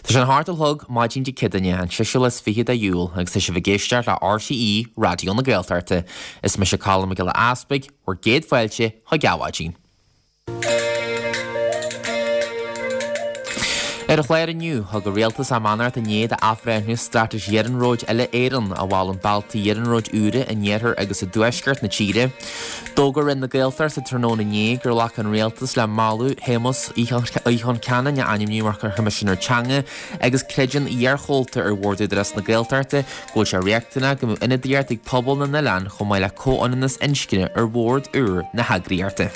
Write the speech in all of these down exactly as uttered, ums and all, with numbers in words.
Tá an háart thug maidin de cidaine an siisilas fihiad a dúil agus sa si bhgéisteart le R T E radio na Gaeltachta. Is me se callam go le aspaig or géad fáilte ha gawadín. Er a chléir aniu thug a réaltas a manart a néad a afreithniú strateis Dhéireanróid eile éireann a bháil an balta Dhéireanróid úra a néthar agus a dúisceart na tíre. Dógur in na Gaeltar sa tróna né gur lech an réaltas le máú hémas íchan ceanna na animníúachar Commissioner Changa agus creideann dhearchólta ar bhórú dras na Gaeltarta ghfuil se reachtainna go mú ina dtíart ag pobl na Nalan chomh maiile cóananas inscinne ar bhórd úr na Hagriarta.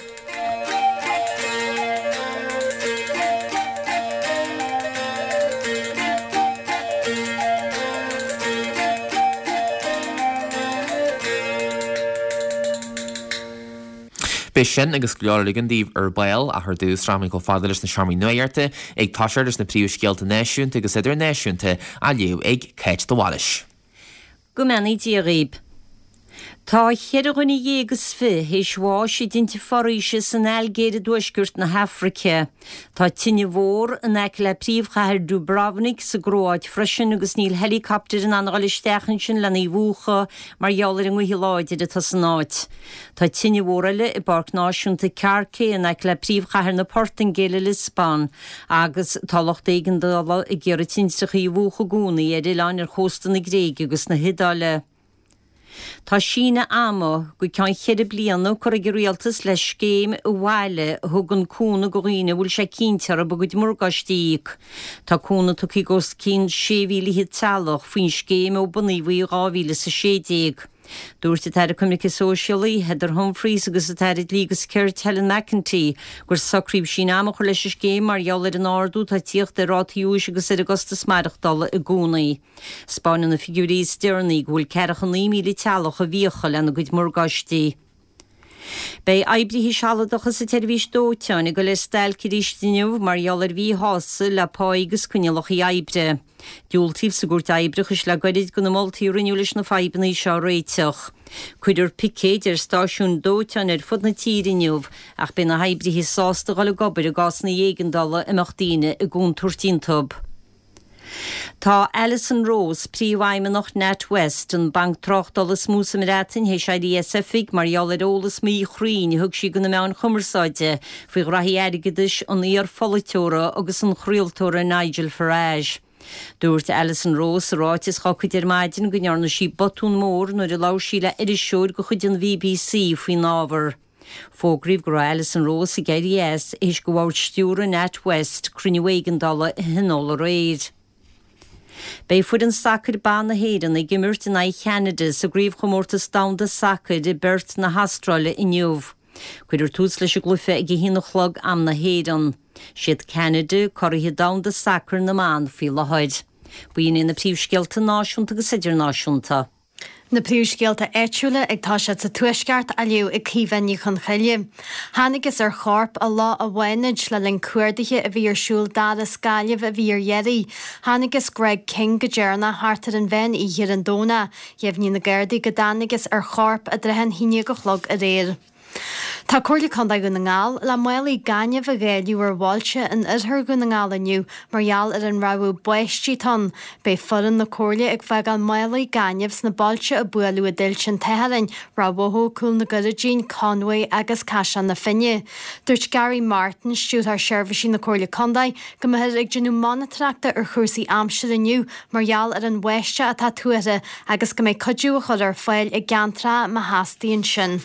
Bé sin agus gleorligan díobh ar bail a th dús rámí go fádalas na seaamí nuairte ag táisiirtas na príomhscéalta náisiúnta agus idir náisiúnta a liú ag céit do bháis. Go meanaí díoríb. Tá cheirghine dhégus fi héis bháis i dinti foríise san eilgéad dúisgurt na Hafrice. Tá tinne mhór an eic le príomhchathir Dubrovnik sa gróid freisin agus níl helicopter an anghalisteachan sin lena bhúcha mar geallar an ghuihi láidir atá san áit. Tá tinne mhóraile i barc náisiúnta Carcaí an eic le príomhchathir na Portingéile Lisbán agus tá locht éigen dála i ggéir tinsacha i bhúcha gúnaí ar ileáin ar chóstan na Gréig agus na Hidáile. Tá sína ama go ceann chead blianú chu ag réaltas le scéim i bhhaile thug an cúna go riine bhfuil sé cíntear a bagad mórgastííc. Tá cúna tuí gos cín séhíle hí talach faoin scéim ó buníomhí gáhíle sa sédéag. Dúirta teir Communicaí Sóisialaí Heather Humphreys agus a teir lígus Kirt Helen McEntee gur sacríb sin amach chu leis céim mar geallar an ardú tá tíocht de rátíúis agus ar agus smareachtála i gúnaí. Spáin na figurí stearnaí ghfuil ceirichan ní míle tealach a bhíocha lena goid mórgáistí. Bei aibrihí sealadachas sa tervís dóteánna go le stail cirístiniuh mar geallar bhí hása le páigus cunnealach í aibre. Dúiltíh sa gúirt aibrechas le gairid go na moltaí rinneúlis na faibanna í seo réiteach. Cuidir picéid ar stáisiún dóteán ar fud na tírinniuh ach be na aibrihí sásta gáil gobar a gás na dhéigendala imachtaíine i gún tuairtíntob. Tá Alison Rose príomhhaime nach NatWest an bank trochtalas músa mrátain héis I D S F-ig mar geallar ólas mí chrín thug sí go na meán chumarsáide faoi rathí airgeadis an íar folaiteóra agus an chrialtóra Nigel Farage. Dúirta Alison Rose ráitis chacuidir maidin go nearna sí botún mór nuair a lá sí le irisisiúr go chuid an V B C faoi nábhar. Fógríomh go Alison Rose i G D S éis go bhhair stúra NatWest cruinehhéigendala i hinóla réid. Bei fud an sacr ban na héireann i gimirt in ai Canada sa gríomh chomórtas dam de sacr i bert na Hastráile inniuh. Cuidir tús leis a glufa ag hínachlog am na héireann. Siad Canada choirthe dam de sacr na man fi lehaid. Bhuion na príomhscéalta náisiúnta agus idir náisiúnta. Na príomhscéalta éitiúla ag tá sé sa tuaisceart a liú ag cíhainní chun chaile. Hánigus ar chorp a lá a bhhainid le linn cuairdaithe a bhí ar siúl dála scáileh a bhí ar dhéirí. Hánigus Greg King go dearna hartar an bhein í hir an dóna, dhéimhní na Gardaí go dánigus ar chorp a drehan híine go chlog a réir. Tá cuirla chunda go na ngáil le mailaí gaineh a ghéilú ar bháilte an ithir go na ngáil aniu margheall ar an raibh buistí tan bei foran na cuirla ag feag an mailaí gainehs na báilte a bualú a dill sin teharin rabhthó cool na Guragín Conway agus Caisean na Finne. Dúirt Gary Martin stúd ar seirbhísí na cuirla condaid go mthir ag genú manatrachta ar chuirsaí amsir aniu margheall ar an bhaiste atá tuaire agus go méid codú a chud ar fáil i gceantra ma hástaíonn sin.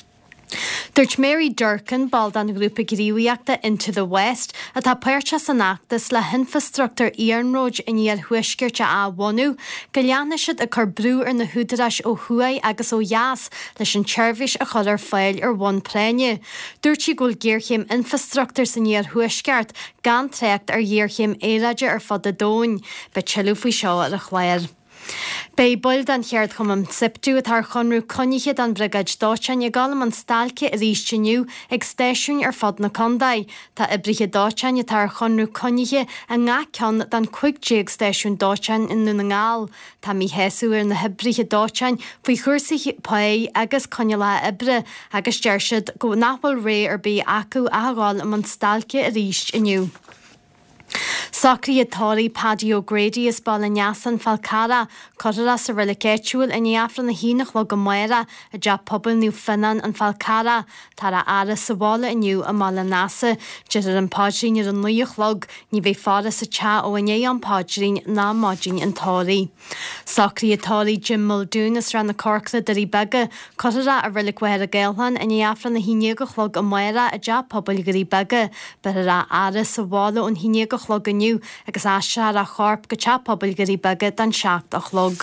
Dúirt Mary Durkin bald an grúpa gríomhaíochta Into the West a tá páirte san achtas le infrastructar Iarnróid in íar thuisceirte a bhhainú go leanna siad a chur brú ar na húdarais ó thuaidh agus ó dheas leis an tseirbhís a chur ar fáil ar bhain pléine. Dúirt sí gúil géarchéim infrastructar san íar thuisceart gan tréacht ar dhéarchéim éileide ar fad a dóin, be tiilú faoi seo ar a chláir. Bei boiled an cheart chum am siptú a tar chunrú conichiad an brigad dátein i galam an stalce a ríistiniu ag stéisiún ar fad na condaid. Tá ibriche dátein i tar chunrú coniche a ngá ceann dan cuigéag stéisiún dátein in nu na ngáil. Tá mí heasú ar na hibriche dátein faoi chuirsaí paí agus conneala ibre agus deirsiad go nachfuil ré ar bí acu a gáil am an stalce a ríist iniu. Sacrí atáí Paddy O'Grady is ball in Yasan Falcara, Cotara sa Relicatual in Yafran the Hinach lo Gamoira, a Jap Pobble New Finan and Falcara, Tara Ara Sawala and you a Malanasa, Jitter and Podgin yet an Luyach log, Nive Fada sa Cha o an Yayan Podgin, na Modgin and Tori. Sacrí atáí Jim Muldoon is ran the Corkla Dari Bega, Cotara a Reliquera Gaelhan and Yafran the Hinegach log Gamoira, a Jap Pobble Gary Bega, but Ara Sawala and Hinegach log a new agus asha a chorp go cha pobl gurí bagad an seacht a chlog.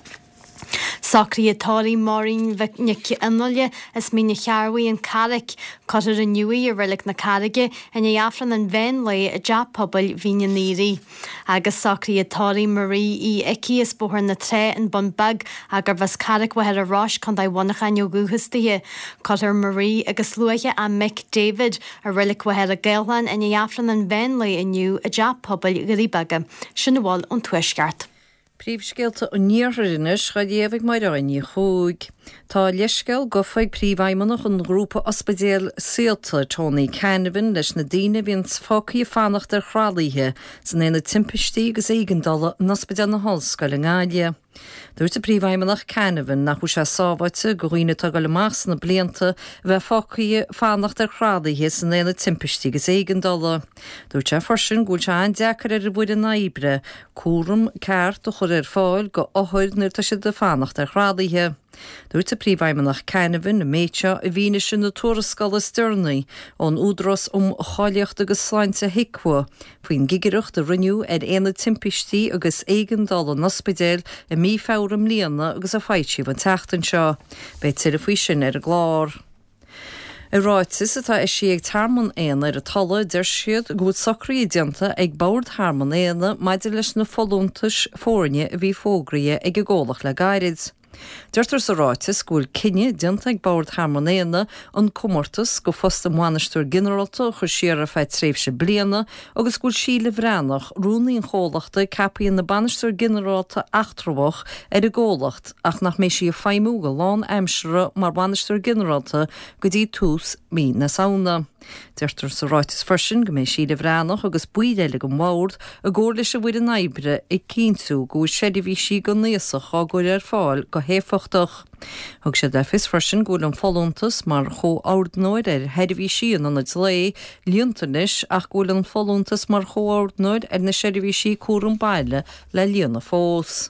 Sacrí atáí Maureen Vicnic Inolje is mína chearwaí an Carrick, Cotter a Newey a relic na Carrige, and a Yafran and Venley a Jap pobl Vina Neri. Agus Sacrí atáí Marie E. Icky is bohar na tre and Bunbag, agar vas Carrick wa had a rosh con dai wanach an yoguhustie. Cotter Marie agus Luige a Mick David a relic wa had a Gaelhan, and a Yafran and Venley a new a Jap pobl Garibaga. Sinnawal on Twishgart. Príomhscéalta ó níorthirinis ga dhéobh mar rainní chúig. Tá leisceil gofaig príomhaimeanach an grúpa ospidéal síalta Tony Canavan leis na daoine bhíonn fácaí fannacht ar chrálaithe san éana timpistí agus éigandala an ospidéal na Hallscoil in Gáile. Dúirt a príomhaimeanach Canavan nach chu sé sábhaite go dhaoine tá go le más na blianta bheith fácaí fannacht ar chrálaithe san éana timpistí agus éigandala. Dúirt sé forsin gúil se an deacar ar bhuiid an aibre, cúram, ceart a chur ar fáil go óthir nuair tá sé de fannacht ar chrálaithe. Dúirt a príomhaimeanach Canavan na méite a bhíine sin na tuarascáil Stirnaí ón údras um cháilíocht agus sláinte hicua faoin gigireacht a rinneú ar éana timpistí agus éigandal an ospidéal a mí fáram líana agus a fáidtíomh an teachtain seo, beidh tíir a faoi sin ar a glár. I ráitis atá is sí ag tarman éana ar a talla deir siad gúd sacraí dianta ag bord harman éana maidir leis na folúntais fórne a bhí fógraí ag a ggólach le gairid. Deirtar sa ráitis gúil cinne dianta ag bord harmonéana an comórtas go fosta muanistúr generalta chur siar a feid tréimhse bliana agus gúil sí le bhreanach rúnaí an chólachta capaíon na banistúr generalta achtrabhach ar a ggólacht ach nach mé sí a feimú go lán aimsere mar banistúr generalta go dtí tús mí na saona. Deirtar sa ráitis fersin go mé sí le bhreanach agus buidéile go mórd a ggóir leis a bhuiid an aibre ag cíntú go séidir bhí sí go níosach á gúil ar fáil go héfachtach. Thug sé defis fersin gúil an folúntas mar cho áardnóid ar heidir bhí sí an anad lé líontanis ach gúil an folúntas mar cho áardnóid ar na séidir bhí sí cúrum baile le líonna fós.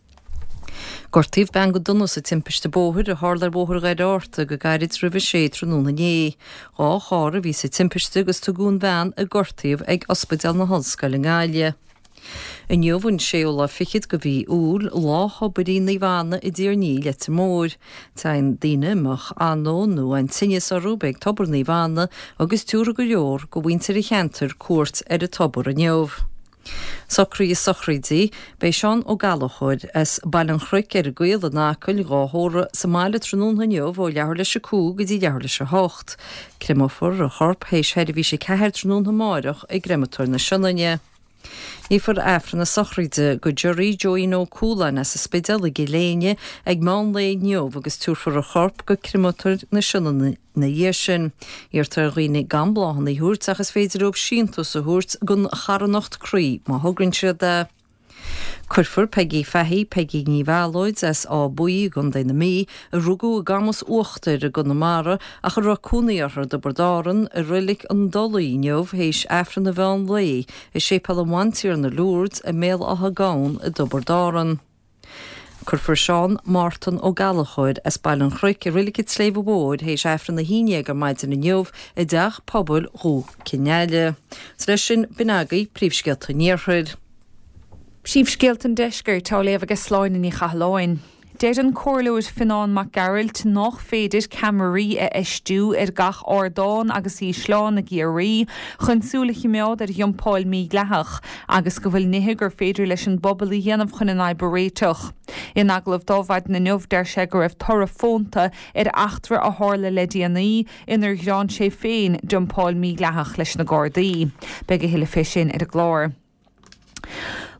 Gortíh ben go duna sa timpiste bóthir a hálar bóthir gaid áirta go gairid ribh sé trúna né. Á chára bhí sa timpiste agus tugún bhean a gortíh ag ospidéal na Hallscoil in Gáile. In jobhain séola fichiid go bhí úl lá hobbidí na bhana i dtír ní lete mór. Táin daine mach anó nó an tinne sa rúbeig tobar na bhana agus túra go leor go bhaintear i cheantar cuairt ar a tobar a neomh. Sacraí is sacraidí, bei Seán ó Galachóid as bailin chruic ar a gcuil a nácail gáthóra sa máile trúna neomh ó leabhar leis a cú go dtí leabhar leis a hocht. Crimófar a chorp hééis heidir bhí sé ceithir trúna máireach ag grimatóir na sinnaine. Ní fur efran na sacraide go deirí join ó cúlain as a spidéal i léine ag mán le neomh agus túrfar a chorp go crimatóir na sinnaine na dhé sin. Íartar roioine gambláhan í thuirt agus féidir óg síntas a thuirt gon charanacht crí má thugann siad de. Curfur pegí fehí pegí ní bhealóid as á buí gon daine mí a rugú a gamas uachtar a gon na mara a chu racúnaíarthar de bordáran a rilik an dolaí neomh hééis efran na bhean lé is sé palamantíar na Lourdes a méal atha gán a do bordáran. Curfur Seán Martin ó Galachóid as bailin chruic a rilikid sléomh bóid hééis efran na híine gur maidin na neomh i deach pobl rú cineile. Leis sin binagaí príomhscealta níorthid. Síomhscéalt an deisgur tá léamh agus sláin in í chathláin. Déad an cóirlúid Fináin Mac Garailt nach féidir Camarí a eistú ar gach ordáin agus í sláán na géirí chun súlacha meád ar diompáil mí gleach agus go bhfuil nithe gur féidir leis an bobbal i dhéanamh chun an aibaréiteach. In aglah dómhaid na neomh deir sé go raibh tora fónta ar achtra a hála le déanaí inar ghrán sé féin diompáil mí gleach leis na Gardaí. Beige hiile fé sin ar a glár.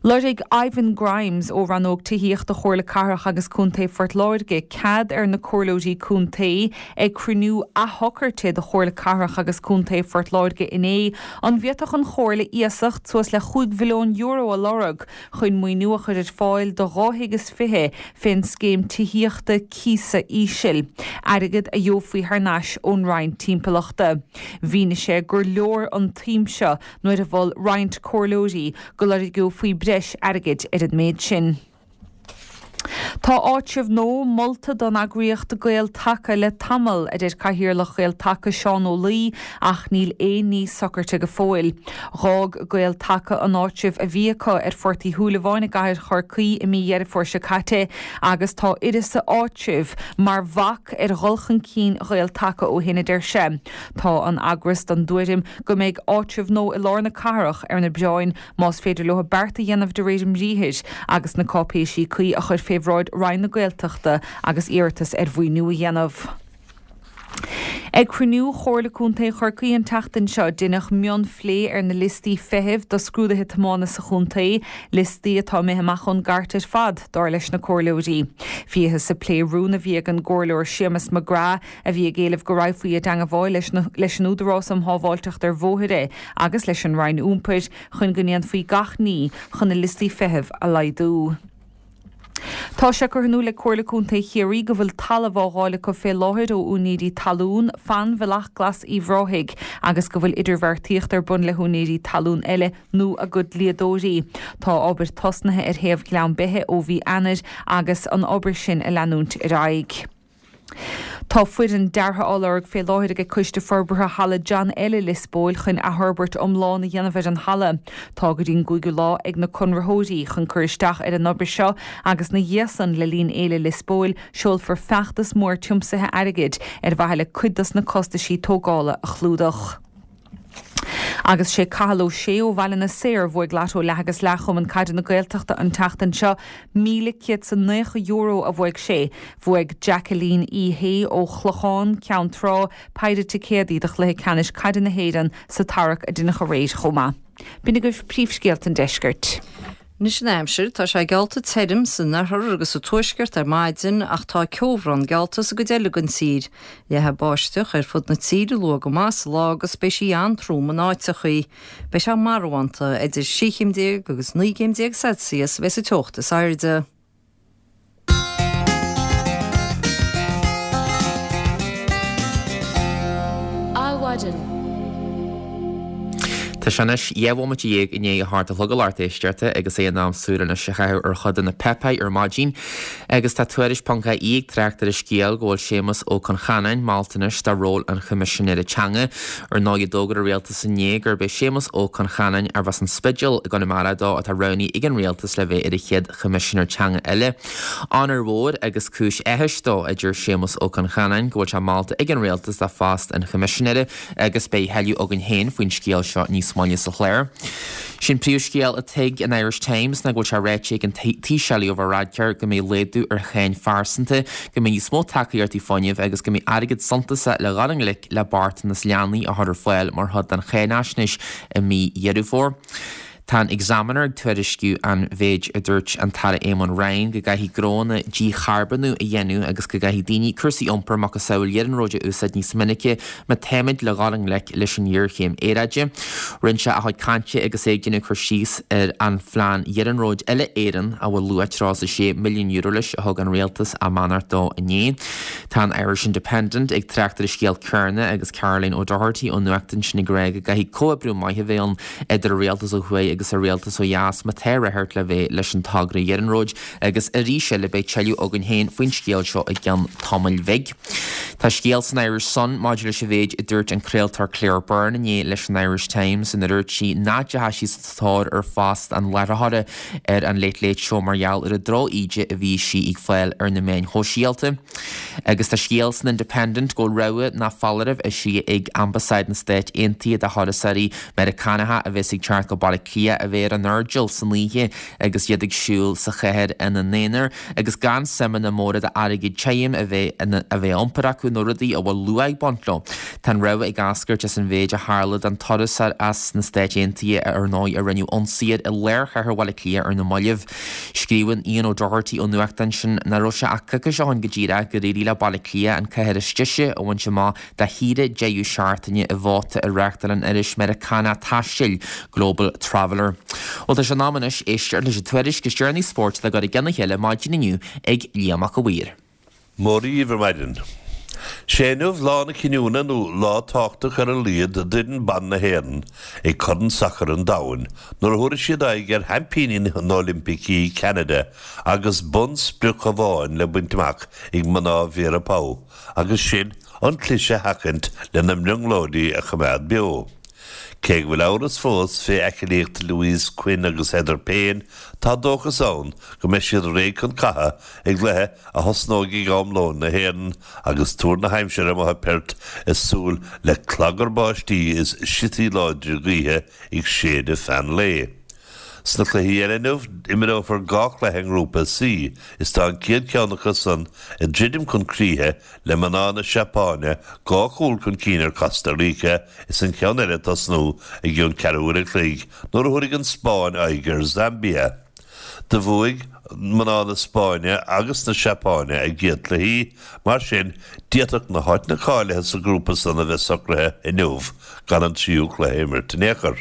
Lorig Ivan Grimes ó ranóg tííocht a chóirla carach agus cúntaí fortláirge cad ar na córlóidí cúntaí ag cruniú a hocartí de chóirla carach agus cúntaí fortláirge iné an bheitach an chóirla íasach tuas le chuig bhilón euro a lorug chuin muoinua chuir it fáil do ráhigus fithe fin scéim tííochta císa ísil. Airigid a dheofaí harnáis ón Ryan timpachta. Bhína sé gur leor an tíimseo nuair a bhfuil Ryan córlóidí go leir go faoi breis airgid ar an méid sin. Tá áitimh nó molta don agriíocht a gail taca le tamil a idir caihirir le gail taca Seán Ó Lí ach níl é ní socarte go fóil. Rág gail taca an áitimh a bhíacha ar fortaí thuúlaháinna gaiir chorcaí i mí dhearh for se caite agus tá idir sa áitimh mar bhac ar ghulchan cín gail taca ó hinna idir se. Tá an agras don dúirim go méid áitimh nó i lárna carach ar na beáin más féidir lotha berta dhéanamh de réidir ríthis agus na cápéisí chuí a chur féhráid Ryan na Gaeltachta agus iartas ar bhuí nua dhéanamh. Ag cruniú chóirla cúntaí chorcaí an teachtain seo duineach mion phlé ar na listí feitheamh do scrúdathe tamána sa chuntaí, listí atá mitheach chun gartar fad dar leis na córlóidí. Fiathe sa plé rúna bhí an gcóirleoir Seamus McGrath a bhí géalamh go raibh faoi a dang a bháil leis an údarrás am hábháilteach ar bmhóthaire agus leis an Ryan úmpair chun gníon faoi gach ní chun na listí feitheamh a laidú. Tá sé gur hanú le cuairlaúnta chéirí go bhfuil talamháála go fé láthir ó únéirí talún fan bhealach glas íomhráthaigh agus go bhfuil idirmhartíocht ar bun le únéirí talún eile nó a go líadóirí. Tá obair tosnathe ar thaobh gleann bithe ó bhí anad agus an obair sin a leanúnt ar aig. Tá fuid an deartha álarg fé láthir go cuiste forbethe hala John Eile Lisbóil chun a Herbert omláin na dhéanamh an hala. Tá go dtíon gúige lá ag na conrathóirí chun chuiristeach ar an obair seo agus na dhéasan le líon Eile Lisbóil seol for feachtas mór tiomsathe airgid ar bhaile cuidas na costaisí tógála a chlúdach. Agus sé cahaló sé ó bhaile na séir bhfuil glató legus lechom an caidir na Gaeltachta an teachtain seo míle ciad san nucha euro a bhfuig sé, bhfuig Jacqueline í hé ó chlochán ceantrá paide ticéadaí de chluthe canis caidir na héan sa tarach a duine go réid chomá. Bína go príomhscéalt an deisgurt. Nis an aimsir tá sé gealta teidim san narthar agus a tuaisgurt ar maidin ach tá ceomhran gealtas a go déalagan sír. Lethe báisteach ar fud na tíre lu go más lá agus spéisi an trúm an áite chuí. Bei se marhaanta idir síchéimdéag agus nícéimdéag Celsius bheits a teochtas airde. Áhaidan. Tá seanis dhéhhaid dhéag iné a háart a thugal artéisteirte agus é ná súran na sechair ar chudan na pepaid ar mádín agus tá tuairis panca íag treachtar is scéal ggóil Seamus ó Conchanain Maltanis tá ról an chomisisinéir teanga ar náid dógar a réaltas san néag ar be Seamus ó Conchanain ar bheits an spidil i gona mara dá a tá ronaí ag an réaltas le bheith ar i chéad chomisisinéir teanga eile. Anar bhór agus cúis éthistó idir Seamus ó Conchanain ggóil se Malta ag an réaltas dá fást an chomisisinéire agus bé heilú agan héin faoin scéal seo níos Máine sa chléir. Sin príomhscéal a teig an Irish Times na ggóil se réite an tísealaí ó bhráidcear go mé léadú ar chéin farsanta go mé smó takeíartí fáineh agus go mé airgid santasa le garinglik le bartan nas leanaí a thuidir foiil mar thud an chéineisnis i mí dhearúfór. Tá examiner ag tuairisciú an bhéid a dúirt an tara émon Ryan go gaithí gróna dí charbanú a dhéanú agus go gaithí daoine cursaí iompar mac a saoil dhéan róide úsad níos minice me téimiid le gáling le leis an dhearchéim éraide. Rinse a chuid cante agus é gnú chur síos ar an phlean dhéan róid eile éan a bhfuil luatrás a sé milliún euro leis a thug an réaltas a manart dó iné. Tá an Irish Independent ag treachtar scéal Cearna agus Caroline O'Doherty ó nuachtain sinna Greg a gaithí coabrú maithe bhéon idir a réaltas ó chué agus a réaltas ó jaas ma téire hurt le bheith leis an tagra dhéanróid agus a ríise le bheith teiliú agan héin faoin scéal seo a gan tamil vig. Tá scéal san Irish Sun máidir leis a bhéid i dúirt an créaltar Claire Byrne iné leis an Irish Times in a dúirt sí náide hasí táir ar fast an leathathara ar an late late show margheall ar a dró ide a bhí si ag fáil ar na main hóisialta. Agus tá scéal san Independent go raibh na fallarh is si ag ambassade na State Aontaithe a Hadasarí Americanacha a bheits ag teart go balla clí clia a bhéir an Nurgil san líhe agus iedig siúil sa chehead in an néanaar agus gan seman na móra a aige teim a bheith a bheith ompara acu nuradí a bhfuil luaig bontlo. Tá rah ag ascar just an bhéid a hála an torasar as na staidéntaí ar náid a rinneú onsiad i léir chethir bhile clia ar na moileh. Scríban Ian O'Doherty ó nuachtain sin na roise acha go seán go ddíra go réí le balla clia an cehead istiise ó bhain se má de híide déú seaartaine a bháta a reachtar an iris Americana Taisil Global Traveller. Ó tá se námanis éistear leis a tuairis go Journey Sport le go i gana chéile maidinniu ag líamach go bhuiir. Mórí iver maidin. Séanamh lána cinúna nó lá táchtach ar an líad a duan ban na héan ag chudan sachar an dain, nuair thuair siad aig ar hampínin an Olympicí Canada agus bun spruch a bháin le buinteach ag maná Vera Pau, agus sin an clise hacant le na mnionglódaí a chumad beo. Céig bhfuil áras fós fé eicilíocht Louise Quinn agus Heather Payne tá dóchas ann go me siad réig an catha ag lethe a thosnógaí gámlón na héan agus túr na heimseir am a pert is súl le clagar báistí is sití láidir gíthe ag séad fan lé. Sna chluí éanamh imar ófar gach le hen grúpa sí is tá an céad ceannachas san i ddridim chun críthe le manána Seapáine gá chúl chun cínar Costa Rica is an ceann eile tá snú i ggiún ceúir a chluig nuair a thuirigh an Spáin aigear Zambia. De bhuaig manána Spáine agus na Seapáine ag géad le hí mar sin diaach na háit na cáilethe sa grúpa san a bheith socrathe i nuamh gan an tríúch le héimir tnéchar.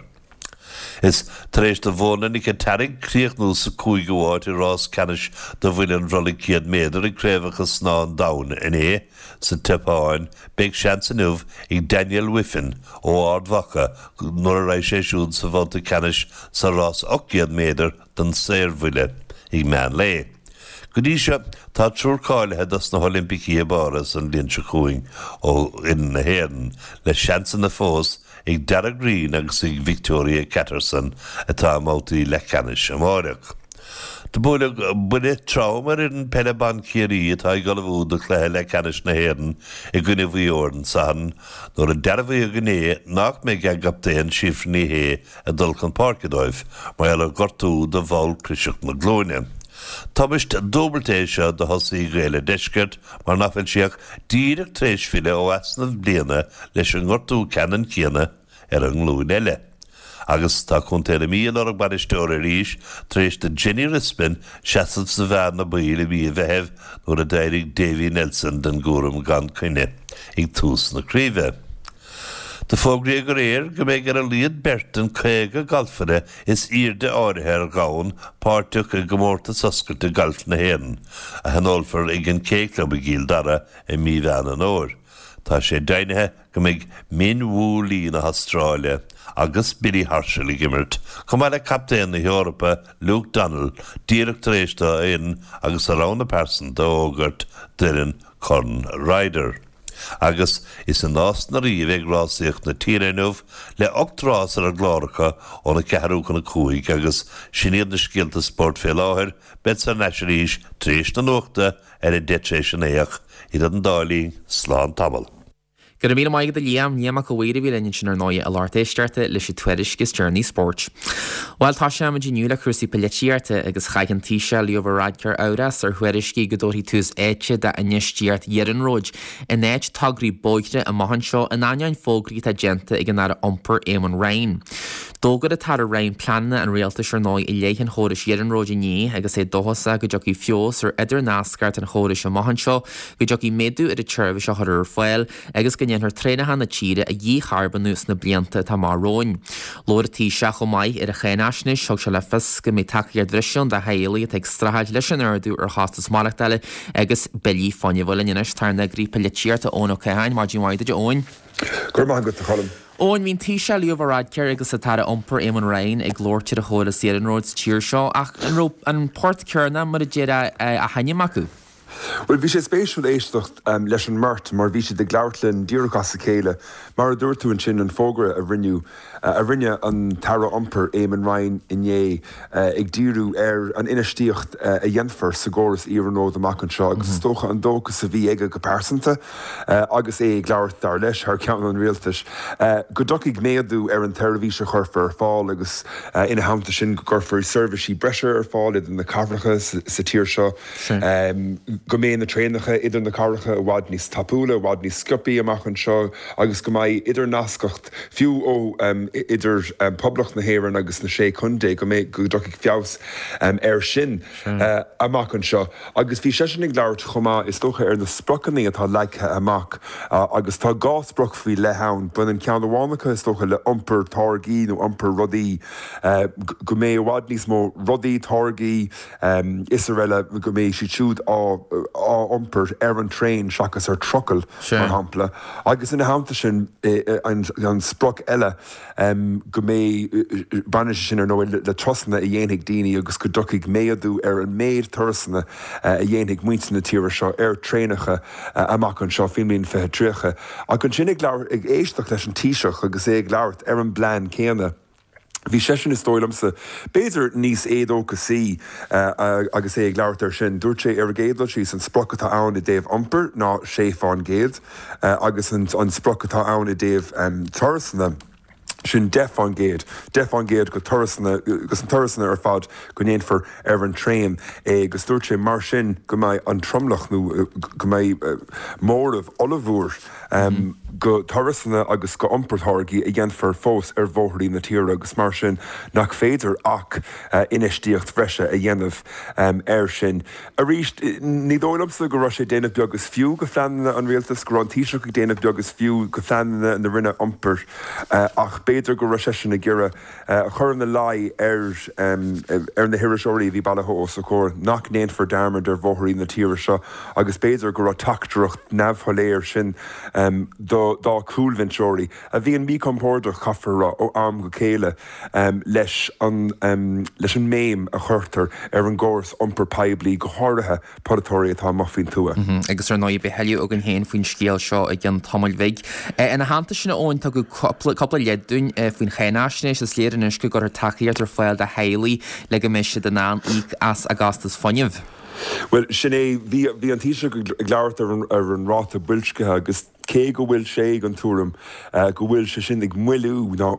Is taréis de bhóna nig an tarig críochnú sa cúig goháid i rás canis do bhfuil an rolig ciad méadar i créfachas ná an daun in é sa tipáin beag seans an nuamh ag Daniel Whiffin ó Ardhacha nuair a raibh sé siúd sa bhánta canis sa rás ochciad méadar don Saormhuile ag mean lé. Go dtí se tá trúrcáilethe das na Olympicí a báras an líonse chuing ó in na héan le seansan na fós ag Dara Green agus ag Victoria Catterson atá mátaí le canis amárach. Tá bula bune traumar in Peleban Ciarí atá ag galbhú do chluthe le canis na héan i gcuine bhí ordan san nuair a dearbhí a gné nach mé ag gaptaíonn sifrní hé a dulcan parcadóibh mar eile gortú do bháil crisiach na glóine. Tábist dóbaltéise do thosaí réile deisceart mar nachfuil siach díreach tréisfile ó asnamh bliana leis an gortú ceann céanna ar an glún eile. Agus tá chuntéile míon orach banisteoir a ríis tréis de Jenny Rispin seasamh sa bhean na baile bhí a bheitheh nuair a d'éirigh Davy Nelson den gúram gan cuine ag tús na críomhe. De fógraí gur éir go méid ar a líad bertan chéige galfare is irde áirithe ar gáin páirteach a gomórta soscailte galf na héan a hanolfar ag an céiclub a gíl dara i mí bhean an óir. Tá sé dainethe go méid min bhú lí na Austrráile agus Billy Herschel i gimmert, chum eile captéin na Eorpa Luke Donald díreach tréiste in agus a rána person do ógart durin Conn Ryder. Agus is an nás na riomh ag rásaíocht na tíréinmh le ochtrás ar a gláracha ó na cearúcha na cúig agus sinéad na scialta sport fé láthir bet sa neisiríis tríos na nuachta ar a deitréis an éach iad an dálín slán tamil. Gur mí maigad a líam níamach go bhuiir bhí leinn sin ar náid a láirtéisteirte leis tuairis gus Journey Sport. Bhil tá sé am diniu le crusaí peletíirte agus chaigan tíise líomh radcar áras ar thuairiscí go dóirí tús éite de inistíart dhearan róid in éid tagraí bóigre a maihan seo in aineáin fógraí tá genta ag an ar ompar éman rain. Dógad a tar a rain planna an réaltas ar náid i léithan chóiris dhearan róid ní agus é dóhasa go jocí fios ar idir náascart an chóiris a maihan seo go jocí méadú ar a tuirbh a thuir foiil agus go ar trénathe na tíre a dhí charban nús na blianta tá mar róin. Lóir tí seach ó maiid ar a chéanaisnis seog se le fis go mé takeíar drisiún de héalaí ag strahaid leis an ardú ar chástas málachtile agus bellí fanne bhfuil inis tar na grípa letíirta ón ó chéhain mar dí maiid idir óin. Gur maith go cholam. Óin hín tí se líomh radceir agus a tar ompar éman rain ag glóirte a chóla Saoranróid tíir seo ach an Port Cearna mar a déad a haine acu. Well bhí sé spéisiúil éistecht um, leis an mart mar bhí sé de gglairtlinn díorchas sa chéile, mar a dúirtú an sin an fógra a rinneú uh, a rinne an tara amper éman Ryan inné uh, ag díú ar an inistíocht uh, a dhéanfar sa góras íarnód amach an seo, agus tócha an dógus sa bhí aige go persanta uh, agus é gglaart dar leis ar cean an rialtas. Uh, go docaigh méadú ar an televíse churfar ar fáil agus uh, ina hamta sin go gurfar serviceí breise ar fáil idir na cabhracha sa, sa tír seo. Um, go mé na trénacha idir na cabhracha a bhád níos tapúla, a bhád níos sciopí amach an seo, agus go mbeidh idir nascacht fiú ó um, idir um, poblach na héireann agus na sé chundé go mé go docaigh fios um, ar sin uh, amach an seo. Agus bhí sé sin ag leabhart chumá is tócha ar na sprochaní atá leithe amach uh, agus tá gá sproch faoi le hán, bun an ceann bhánacha is tócha le iompar táirgí nó iompar rudaí uh, go mé bhád níos mó rudaí táirgí um, is eile go mé si siúd á á iompar ar an tréin seachas ar trocail mar hampla. Agus ina hamta sin eh, an, an sproch eile um, go mé uh, banis sin ar nó le, le trosna i dhéanaigh daoine agus go docaigh méadú ar an méid thusanna uh, a dhéanaigh muinteanna tíre seo ar trénacha uh, amach an seo filmíon fethe tríocha. A chun sin ag leabhar ag éisteach leis an tíiseach agus é ag leabhart ar an blean céanna. Bhí sé sin is tóilamsa béidir níos éadócha sí uh, agus é ag leabhart ar sin dúirt sé ar géadal sí san sprochatá ann i déobh iompar ná sé fáin géad uh, agus an, an sprochatá ann i déobh um, torsanna sin def an géad, def an géad go torsanna gus an torsanna ar fad go néanfar ar an tréim é gus dúirt sé mar sin go mbeidh an tromlach nó go mbeidh uh, mórmh olivúr um, mm-hmm. go torsanna agus go iompar-tháirgí a dhéanfar fós ar bhóthaí na tíre agus mar sin nach féidir ach uh, inistíocht bhreise a dhéanamh um, ar sin. A ríist ní dóilamsa go raibh sé déanamh beagus fiú go phleanana an rialtas go an tíiseach go déanamh beagus fiú go phleanana na rinne iompar uh, ach béidir go raibh sé sin na gcéire uh, a chur na lai ar um, ar na hiiriseoirí bhí bailthó sa chóir nach néanfar darmad ar bhóthaí na tíre seo agus béidir go raibh tactúireacht neamhcholéir sin um, do dá cúlhainseoirí a bhí an míchompórda chafara ó am go céile um, leis an um, leis an méim a chuirtar ar an ggóras iompar peblií go háirithe podatóirí atá muffin túa. Mm-hmm. Agus ar nóid be heileú ag an héin faoin scéal seo ag an tamil bheig. Eh, ina hananta sinna óin tá go coppla leadún eh, faoin chénáisnéis is léir an isce gur takeíart ar fáil de heilaí le go meisi den ná íc as agastas foniamh. Well sin é bhí an tíise go leabhart ar an ráta builscathe agus cé go bhfuil sé an túram uh, go bhfuil se sin ag muilú ná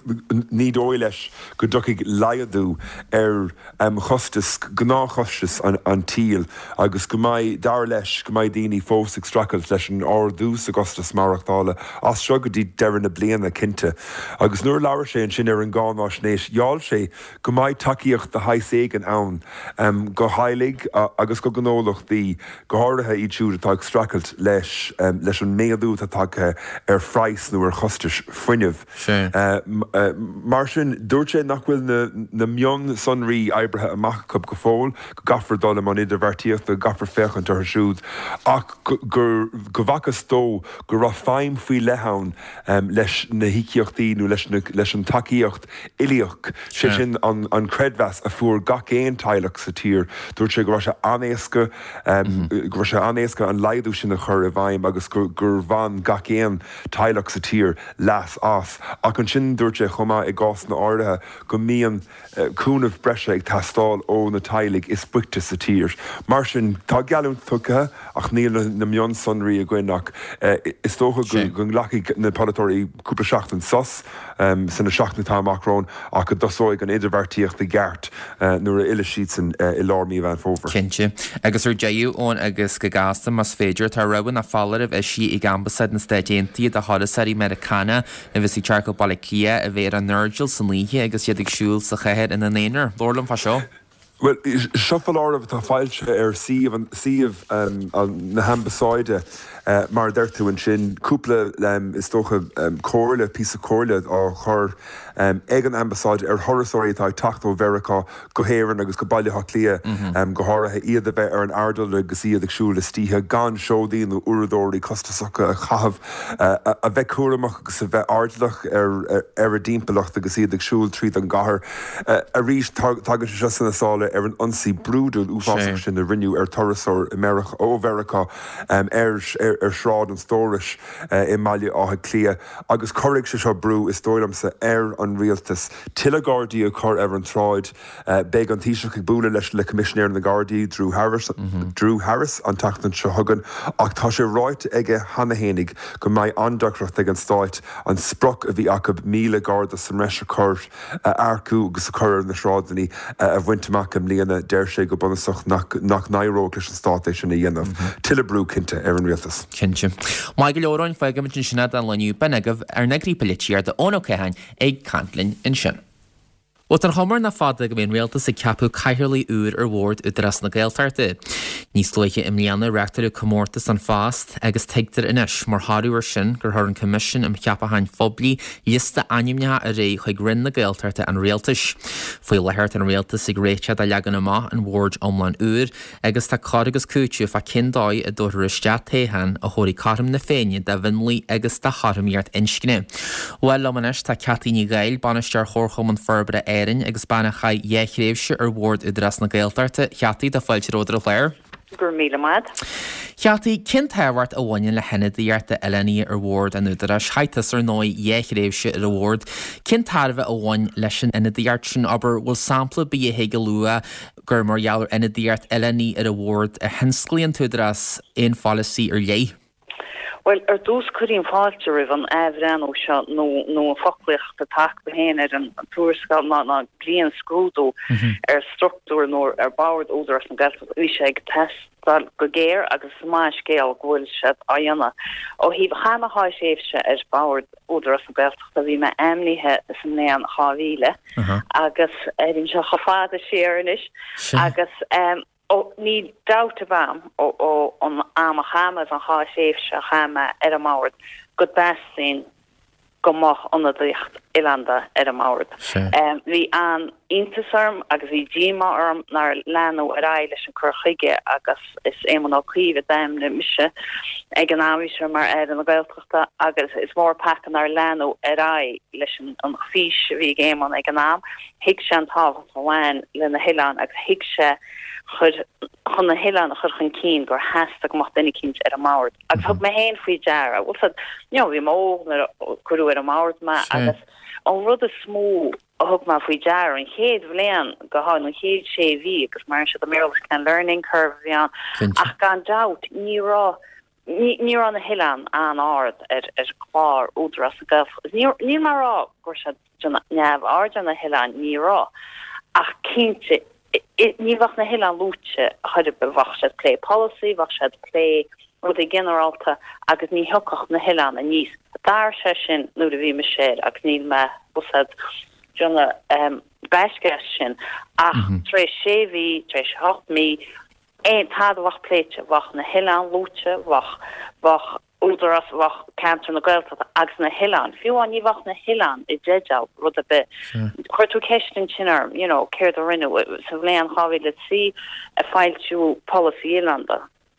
ní dói leis go docaigh laiadú ar um, chostas gná chostas an, an tíl agus go mbeidh dar leis go mbeidh daoine fós ag stracailt leis an ardús agustas marachtála as seo go dtí deireanna bliana cinnte. Agus nuair leabhar sé an sin ar an gáná snéis gheall sé go mbeidh takeíocht de hais éigen ann um, go hailig uh, agus go gnólachtaí go háirithe iad siúd atá ag stracailt leis um, leis an mé dú atá ar phrais nó ar chostais foiineh. Uh, uh, mar sin dúirt sé nach bhfuil na, na mion sonraí oibrithe amach cub go fóil, go gafar dul am an idir bhartíocht a gafar féchant ar siúd. Ach gur go bhachas dó go raibh féim faoi lethán um, leis na híceochtaí nó leis, leis an takeíocht ilíoch sé sin an, an credhheas a fuair gach éon teilech sa tír. Dúirt sé go raibh sé anéasca um, mm-hmm. go raibh sé anéasca an laidú sin a chur a bhaim agus gur, gur bhain gach éon teilech sa tír leas as. Ach an sin dúirt sé chumá i gás na áirithe go mííon uh, cúnamh breise ag tastáil ó na teilig is buite sa tír. Mar sin tá gealún tucathe ach níl na, na mion sonraí a gcuinach uh, is tócha go, go nglachaigh na podatóirí cúpla seachtain sos um, san na seachna táachrón ach go dosóigh an idirbhartíocht i gceart uh, nuair a ile siad san uh, i lármí bhean fófar. Cinnte. Agus ar deú ón agus go gasasta mas féidir tá roihann a fáilarh is sí i gambasad na Stadéntaí a Holasarí Americana a bhís i Charco Balakia a bhéir an Nurgil san líthe agus iad ag siúil sa chéhead in an éonar. Lorlam fa seo? Well, shuffle ámh tá fáilte ar siomh um, na hambasáide uh, mar deirú an sin cúpla um, is tócha um, cóirle, pí cóirle á chur ag an ambasáid ar thorasóirí tá tacht ó Verá gohéann agus go bailile lia go háirithe iad a bheith ar an ardal agus iad agsúla títhe gan seódaíon uradóirí costasacha a chahabh a bheith cuaramach agus a bheith ardlach ar a dímpelacht agus iad agsúil tríd an gahar a rís tagan se sanna sála ar an ansaí brúdúil úfáach sin a rinneú ar torasóir America ó Verá ar sráid an stóris i maiile átha clia agus choirigh se seo brú is dóilamsa ar an rialtas Tilla Gardaí a chur ar an tráid beag an tíiseach ag búla leis le commissionéir na Gardaí Drew Harris Drew Harris an tatan se thugan ach tá sé ráit ige hana hénig go mbeidh andachreacht ag an stáit an sproch a bhí acu míle Garda san reis a chur aircú agus a chur na srádaní a bhainteach am líana deir sé go bunasach nach nairó leis an stáit sin na dhéanamh Tilla brú cinnte ar an rialtas. Cinnte. Má go leoráin feigim sin sinna an leniu benagah ar na grípalitiar de ónócéhain ag cantlinn in sin. Wat an homar na fada go bhíon réaltas sa ceapú caitheirlaí úr ar bhórd udras na Gaeltárta. Níos luiche im líana reachtar commórtas an fást agus teigtar inis mar háúir sin gur thar an commission am ceapahain phoblí lista animnethe a ré chuig rinn na Gaeltárta an réaltas. Fuoi lethart an réaltas ag réitead a legan amach an bhórd omlan úr agus tá cád agus cúitiú fa cindáid a dúir istead téhan a thóirí carm na féine de bhinlí agus de charmíart inscne. Well lomanis tá Catíní Gael banistear chórchom an ferbre éireann agus banna cha dhéchréimhse ar bhórd udras na Gaeltárta Cheataí de fáilte ródra chléir. Gur míle mad. Cheataí cin táhhart a bhain le henne dhearta eileí ar bhórd an udras chaitas ar nói dhéchréimhse ar bhórd cin tábh a bhain leis sin ina dheart sin aber bhfuil sampla bí a héige lua gur mar geallar ina dheart eileí ar a bhórd a hensclíonn tudras in fálasí ar lé. Well, er dús chuín fáilte rih an éhrean ó seo nó nó fochlicht a taach behéin ar an túscal ná ná blian scrúdó ar struchtúr nó ar báir ódras an gas ú sé ag test go géir agus máis scéal ghfuil se a dhéanana ó hí chana há séfse ar báir ódras an gas a bhí me aimnithe san néan cháhíle agus éidirn se chofáda séanis agus ó ní dáta bham ó ó an am chamas an há séfse chama ar a máir go bestin go mach anadíocht Ilanda ar a máir. Bhí an intasarm agus bhí díma orm nar leanú ar aile leis an churchaige agus is éman á cuiomh daim le mise ag an áhíse mar ar an Gaeltachta agus is mór pachan ar leanú ar ai leis an fís bhí géman ag an am hiic se an tábhacht bhhain le na Hileán agus hiic se chud chun na Hileán a chur chun cín gur heasta go macht duine cínt ar a máir. Agus thug me héin faoi deara bhil bhí mó chuú ar a máirt me agus an rud a smó a thug má faoi deara an chéad bhléan go háin nó chéad sé bhí agus mar se a mé can learning curve bhí an ach gan dat nírá ní an na Hileán an ard ar ar chlár údras a gaf ní marrá gur se neamh ard an na Hileán nírá ach cínte ní bhach na Hileán lúte chuide be bhach se lé policy bhach se lé rud é generalta agus ní thucach na Hileán a níos dar se sin nu a bhí me séir agus níl me busad Jonna beisce sin ach trééis sé bhí trééis hocht mí ein tad wach pléitse wach na Hileán lúte wach wach údras wach cantar na Gaeltachta agus na Hileán fiú an ní wach na Hileán i déjal rud a bit chuirtú ceistin sinnar you know céir a rinne sa bléan chaví le si a fáiltú policy Ilanda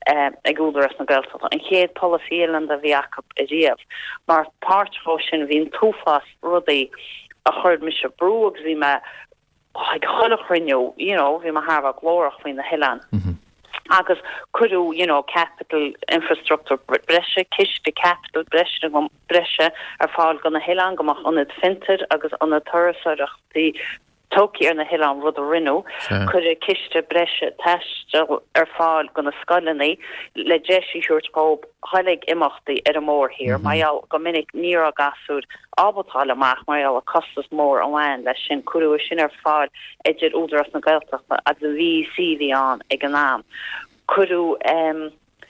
ag údras na Gaeltachta an chéad policy Ilanda bhí acu a díobh mar pártfó sin bhín túfas rudaí a chuird me se brú agus bhí me ag chuilech rinne you know bhí me Harbh glórach faoin na Hileán agus cuiú you know capital infrastructure breise kiiste capital breise go breise ar fáil go na Hileán gomach anad finter agus anna thuach tí Toki ar na Hileán rud a rinú chud a kiiste breise teiste ar fáil go na scoilení le Jesse Shortpob hálig imachtaí ar a mór hir maiall go minic ní a gasúd ábatáil amach maiall a costas mór a bhain leis sin cuiú sin ar fáil idir údras na Gaeltachta a de V C bhí an ag an am cuiú um,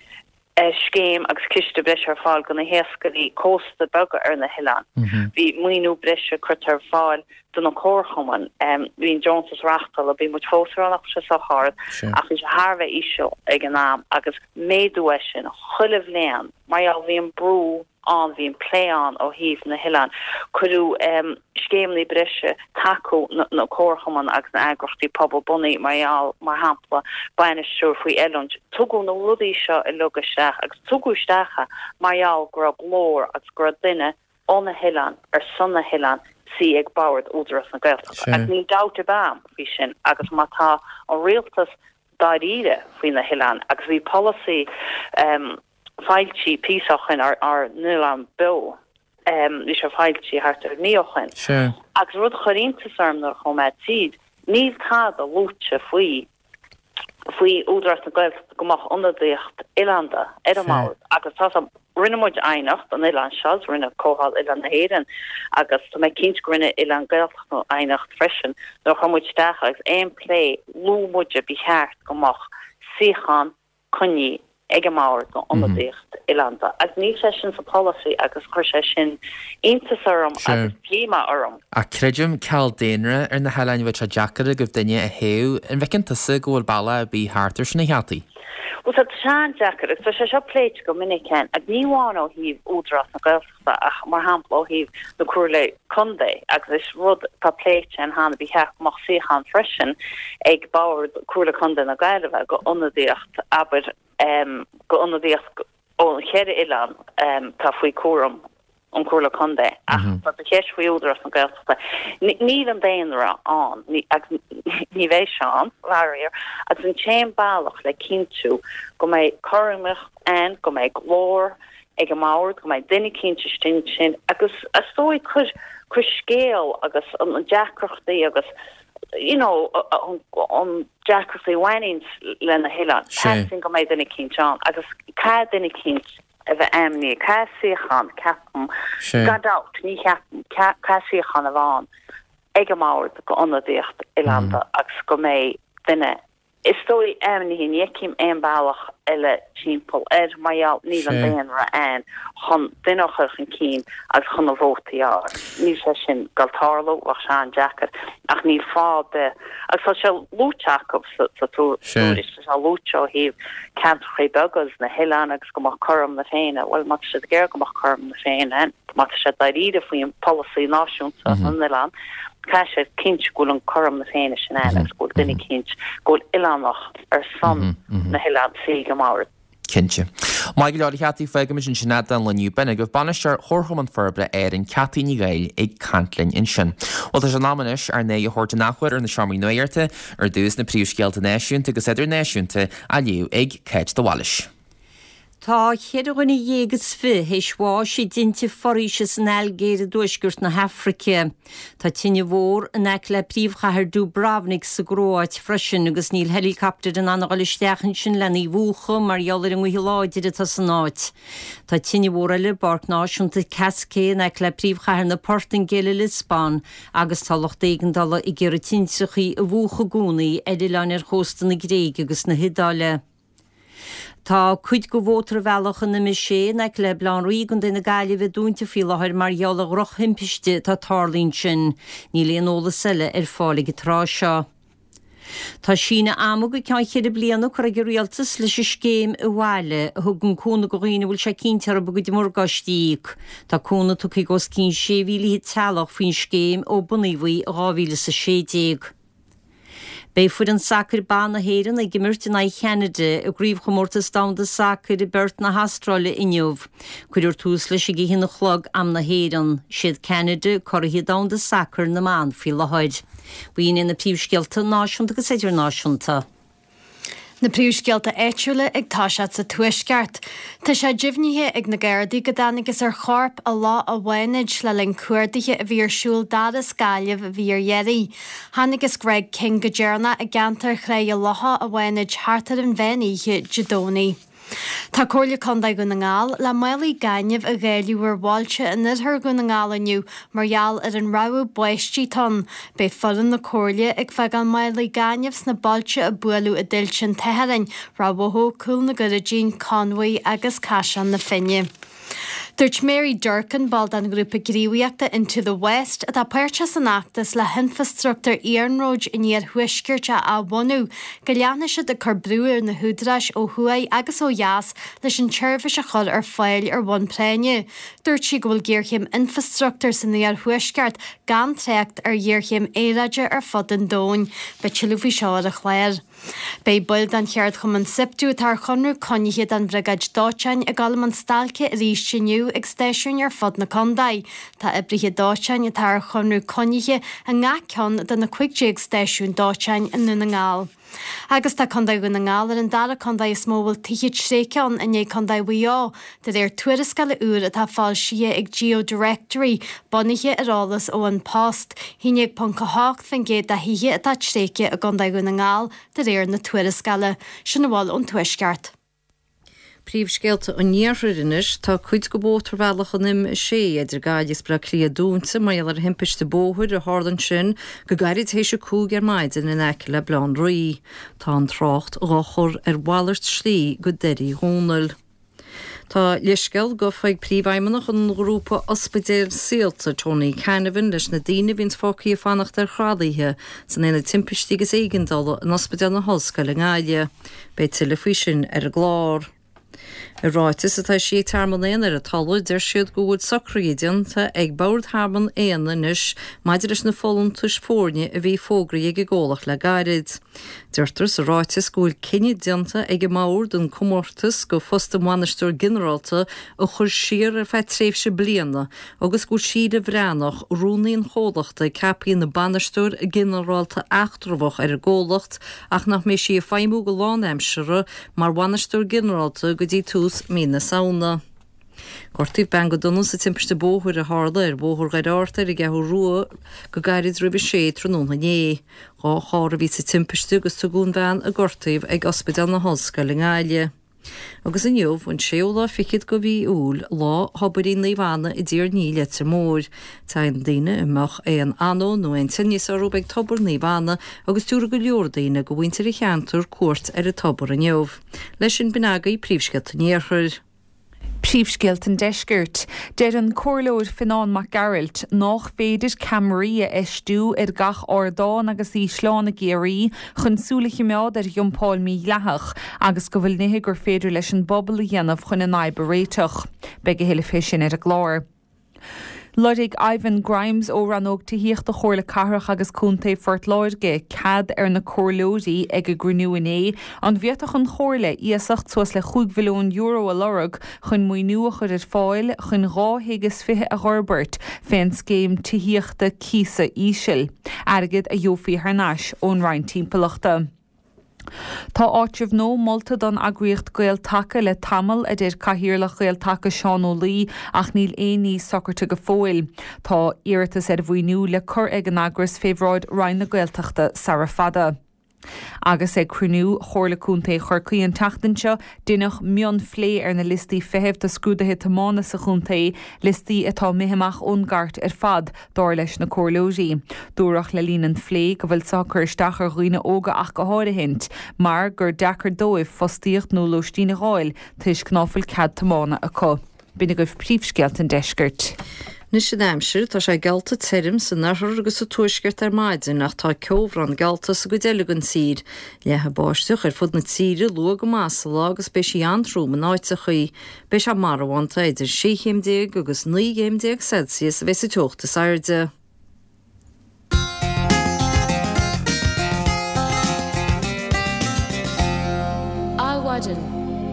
scéim agus kiiste breise ar fáil go na héascaí cósta boga ar na Hileán. Bhí muoinú breise chuit ar fáil don an córchaman hín Jones's rachtal a bhí mu fósarannach se sa hard ach is Harbheith isio ag an am agus méadú sin chuileh léan Marial bhíon brú an bhíon pléán ó híomh na Hillan. Cuiú um, scéimlí brise taú na cóchaman agus na agrachtaí pobl bunaí Marial mar hampla baine siúr faoi eilund. Tugu na ludaí seo i lugasteach agus tugusteacha Marial gur glór agus gur duine ó na Hillan ar son na Hillan si ag baward údras na Gaeltach. Ag ní dáta bam bhí sin agus mátá an rialtas daíre faoi na Hillan agus bhí policy um, feiltí písachan ar, ar nulan bill um, ní se feiltí hart ar níochan. Sure. Agus rud chorintas arm nar chomad tíd, níl cad a lúte faoi faoi údras na Gaeltach gomach ondadíocht Ilanda, Edamáid, agus tá rinnemuid einacht an Ilan Shaz, rinne cóhal Ilan na Héireann, agus tá mé cinint rinne Ilan Gaeltach no einacht freisin, nó chamuid steach agus éon plé lúmuide bí cheart gomach síchan conní ige máir go ondadíocht Ilanda. Ag ní sé sin sa policy agus chuir sé sin intas orm agus blíma orm. A creidim ceall déanra ar na Hillan bhid se Jackar a go duine a héú an bhecinn tusa ggóil balla a bí háartar sin na healtaí. Was het Sean Jacker, so se se pleit go minnig ken, ag níháin ó híh údras na Gaeltachta ach mar hampla ó híh na cuala Condé, agus is rud tá pleit an hána bí heach mach síchan freisin ag bawr cuala Condé na Gaeltach go onadíocht aber um, go onadíocht ó chéad Ilan um, tá faoi cuaram an cuala Condé. Ach, mm-hmm. But the ceis faoi údras na Gaeltachta. Ní an déanra an, ní bhéh seán, láir, agus an chéim bailach le cinú go mé chorimach an go mé glór ag an máir go mé duine cinnte stin sin agus a stóid chud chu scéal agus an deacrochtaí agus you know an deacrochtaí bhainings le na Hillan sin go mé duine cinnte an agus cá duine cinnte a bheith amní cá síchan ceapam gadát ní ceapam cá síchan a bháin ag an máir go onadíocht Ilanda agus go mé duine is stoi amni hin yekim ein bailach ele timpel er maial ní an déanra an chun dunochach an cín agus chun a bhótaí ár. Ní sé sin galtarlo ach Sean Jacker ach ní fád de agus tá se lúteach sa tú is a lúteo híh cant chré begus na Hillan agus go mach chum na féine, well mat se ggéir go mach chum na féine an mat se daíide faoi an policy náisiúnta an Ilan. Cá sé cinint gúil an chum na féine sin agus gúil duine cinint gúil Ilanach ar son na Hillan sí go máir. Cinse. Má go leir cheataí feige sin sin an leniu benna goh banistear chorchom an ferbre ar an ceataí ní gail ag cantlinn in sin. Well tá an námanis ar né a chóirta nachhuiir ar na seomí nuirte ar dús na príomhscéalta náisiúnta agus idir náisiúnta a liú ag ceit do bhalis. Tá cheadúna dhégus fi hééis bháis dinte foríise san Algéire dúisgurt na Hafrice. Tá tinne mhór an ag le príomhchathir dú bravnig sa gróid freisin agus níl helicopter an anagalisteachan sin lenaí bhúcha mar jolar an mhuiláidir tá san áit. Tá tinne mhór le bart náisiúnta Cascé an ag le príomhchathir na Portingale Lisbon agus tá loch dégandala i ggéir tinsachaí a bhúcha gúnaí edilein ar chósta na Gréig agus na Hidáile. Tá chuid go bhótar bhealachan na misé ag le blán rígan na gaiile bheith dúnta fiáthir mar gealach roch himpiiste tá tarlín sin, ní léon óla selle ar fálaigh trá seo. Tá sína amú go cean chéad blianú chu gur rialtas leis scéim i bhile a thugann cúna go riine bhfuil se cinntear bu go mór gastííc. Tá cúna tu go gos cín sé bhílí tealach faoin scéim ó bunaíhaí ráhíle sa sédéag. Bei fud an sacr ban na Héireann ag gimirte na Canada a gríomh chomórtas dam de sacr i bert na Hastráile inniuh. Cuidir tús leis igi hin na chlog am na Héireann, siad Canada choirhí dam de sacr na man fi lehaid. Bhíon in na príomhscéalta náisiúnta agus idir náisiúnta. Na príomhscéalta éitiúla ag táisiad sa tuaisceart. Tá sé dibhnithe ag na Gardaí go danagus ar chorp a lá a bhhainid le linn cuairdaithe a bhí ar siúl dada scáileh a bhí ar dhéirí. Thanagus Greg King go dearna a gantar chlé a látha a bhhainid hartar an bhéanaíthe Judóní. Tá cóirla Condé go na ngáil le mailaí gaiineh a ghéiliú ar bháilte in nidthir go na ngáil aniu margheall ar an ráú buistí ton, be folan na cóirla ag feag an mailaí gaiineh sna báilte a bualú a duil sin tehainn rábhathó cool na gura Jean Conway agus Caisean na Finne. Dúirt Mary Durkin bald an grúpa gríomhaíochta Into the West a tá páirte san achtas le infrastructar Iarnróid in níor huiscirt a bhhanú go leanna se de carbrúir na húdrais ó thuaid agus ó jaas leis an tseirbhis a chur ar fáil ar bhain préine. Dúirt si go bhfuil géarchéim infrastructar san níor huisceart gan tréacht ar dhéarchéim éireide ar fud an dóin be tiilehí seo a chléir. Bei buil an cheart chum an siptú tar chunrú conighe an bhregaid dátein a gal man stalce ríis sinniu ag stéisiún ar fod na condaid. Tá ibrithe dátein a tar chunrú conighe a ngá ceann den na cuiigéag stéisiún dátein in nuna ngáil. Agus tá condaid go na ngáil ar an dara condaid is móbhfuil tichiid sréceán in é condaid bhuiá, de ar tuairiscala úr a tá fáil sia ag Geodirectory bonithe arálas ó an post. Híine ag pon cothach fan géad a hihe a tá sréce a condaid go na ngáil de ar na tuairiscala sin bháil ón tuaisceart. Príomhscéalta an níorthrinis tá chuid go bótar bhealach an im sé idir gaiidir bra críadúnta mar ar himpeiste bóthúir a hálan sin go gairid hééis se cúg ar maidin in eice le blán roí. Tá an trácht rochor ar bhhailart slí go deirí hónal. Tá leisceil go feig príomhaimeach an grúpa ospidéal síalta Tony Canavan leis na daoine víns fócaí a fannacht ar chrádaithe san éna timpistí agus éigendal an ospidéal na hoscail in Gáile, bei telefisin ar a glár. I ráitis atá sé tarmanéan ar a talú der siad go bhfuil sacraídianta ag bord harman éanais maidir leis na fólam tus fórne a bhí fógraí ag ggólach le gairid. Deirtar sa ráitis go bhfuil cinine dianta ag máir don comórtas go fosta maisteúir generalta a chur siar ar feith tréimhse bliana agus go siad a bhreanach rúnaíon chólachta capíon na banisteúir a generalta achtrabhach ar a ggólacht ach nach mé si a feimú go láimsere mar banisteúir generalta go dtí tús mína saona. Gortíh ben go donna sa timpiste bóthúir a hála ar bóthúir gaid áirtar i gceithú rua go gairid ribh sé tróna né. Gá chára bhí sa timpiste agus tugún bhean a gortaíh ag ospidéal na hoscail in Gáile. Agus in jobh an séola ficid go bhí úl lá hobarí naomhana i dtír ní letar mór. Tá an daine imach é an anó nó ein tinníos arú ag tobar naomhana agus túra go leor daine go bhaintear i cheantar cuairt ar a tobar an jobh. Leis sin binagaí príomhscealta níorthir. Príomhscéalt an deisgirt. Deir an comhlóid Fionnán Mac Garailt nach féidir Camí a eistú ar gach ordáin agus í sláán na géirí chun súlacha meád ar Jompáil mí leathach agus go bhfuil nithe gur féidir leis an bobbal a dhéanamh chun an naib réiteach, beag a héile fisin ar a glár. Lodig Ivan Grimes ó ranóg tííocht a chóirla carach agus cúnta fort láirge cad ar na comhlóidí ag a grúniuné an bhíoach an chóirla íosacht suas le chuig bhilún euro a lorug chun muoinua chud ar fáil chun ráhégus fithe a Robert féin scéim tííochta císa ísil. Agad a dheofaí thnáis ón Ryan timpachta. Tá áitimh nó molta don agriocht gail take le tamil a déir caithíirlach gail take Seán Ó Lí ach níl éí socarta go fóil. Tá iiritas ar bhhaoinú le cur ag an agras féhráid Ryan na Gaeltachta Sara Fada. Agus ag cruniú chóirlaúnta churcaí an tatainse duineach mion phlé ar na listí fehebh de scrúdathe tamána sa chunta listí atá mihimeach ón gart ar fad dár leis na comhlóidí. Dúrach le línan phlé go bhfuil sacr stachar roioine óga ach go háirithint, mar gur dechar dóibh fostíocht nó lóistína gáil tuis cnáfuil cad tamána a có. Bína goibh príomhscealt an deisgirt. Nis sin aimsir tá sé galta terim san nachthir agus a tuaisceart ar maidin nach tá ceomhran galta sa go deilegan tír. Lethe báisteach ar fud na tíre lu go másala agus be sí antrúm an áit a chuí, be se marhaanta idir sé chéimdéag agus ní chéimdéag Celsius a bheits a teochta sairde. Áhaidan.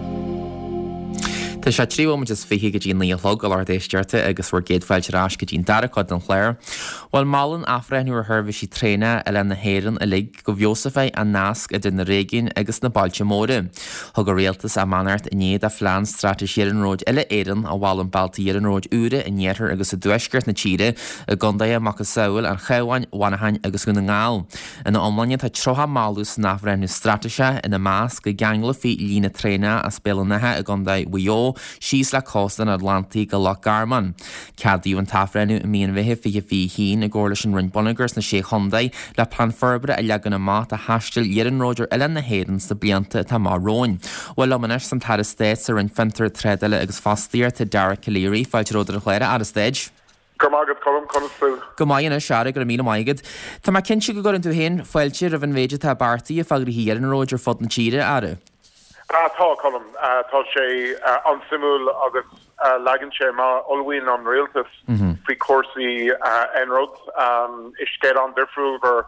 Tá sé tríomh is fiche go dtíon líolog go leir éisteirta agus bhar géadfáilterás go dtíon daracad an chléir. Bhil málan afrainú ar thurbh sí tréine a le na héireann a lig go bheosafeid an nasc a den na réiginn agus na bailte móra. Thug go réaltas a manart in éad a phlean strateis Iarnróid eile éireann a bháil an balta Iarnróid úra in néathar agus a dúisceart na tíre a gandaithe amach a saoil an chaháin bhanahain agus go na ngáil. Ina omlainne tá trotha máú san afrainú strateise ina más go geangla fé lína tréine a spélanathe a gandaith bhuió Mayo, síos le costan Atlantic go Loch Garman. Cadíú an tafrenú a míon bheitthe fi fi hín a ggóla sin rinn bonagars na sé Hyundai le plan ferbre a legan a mat a hastil Yerin Roger Ellen na Hayden sa blianta tá má roin. Well am anis san tar a states ar in finter tredile agus fastíir te Dara Caliri fáilte ródar a chléire ar a stage. Gomagad colm constú. Gomaien a seara gur míle maigad. Tá má cinse go gorin tú hen foiilte a bhan véide tá bartaí a fagri Yerin Roger fod na tíre ara. Ah, tá colm, tá sé an simúl agus lagan sé má olwyn an realtas fi corsi enrod is get an diffrúl ver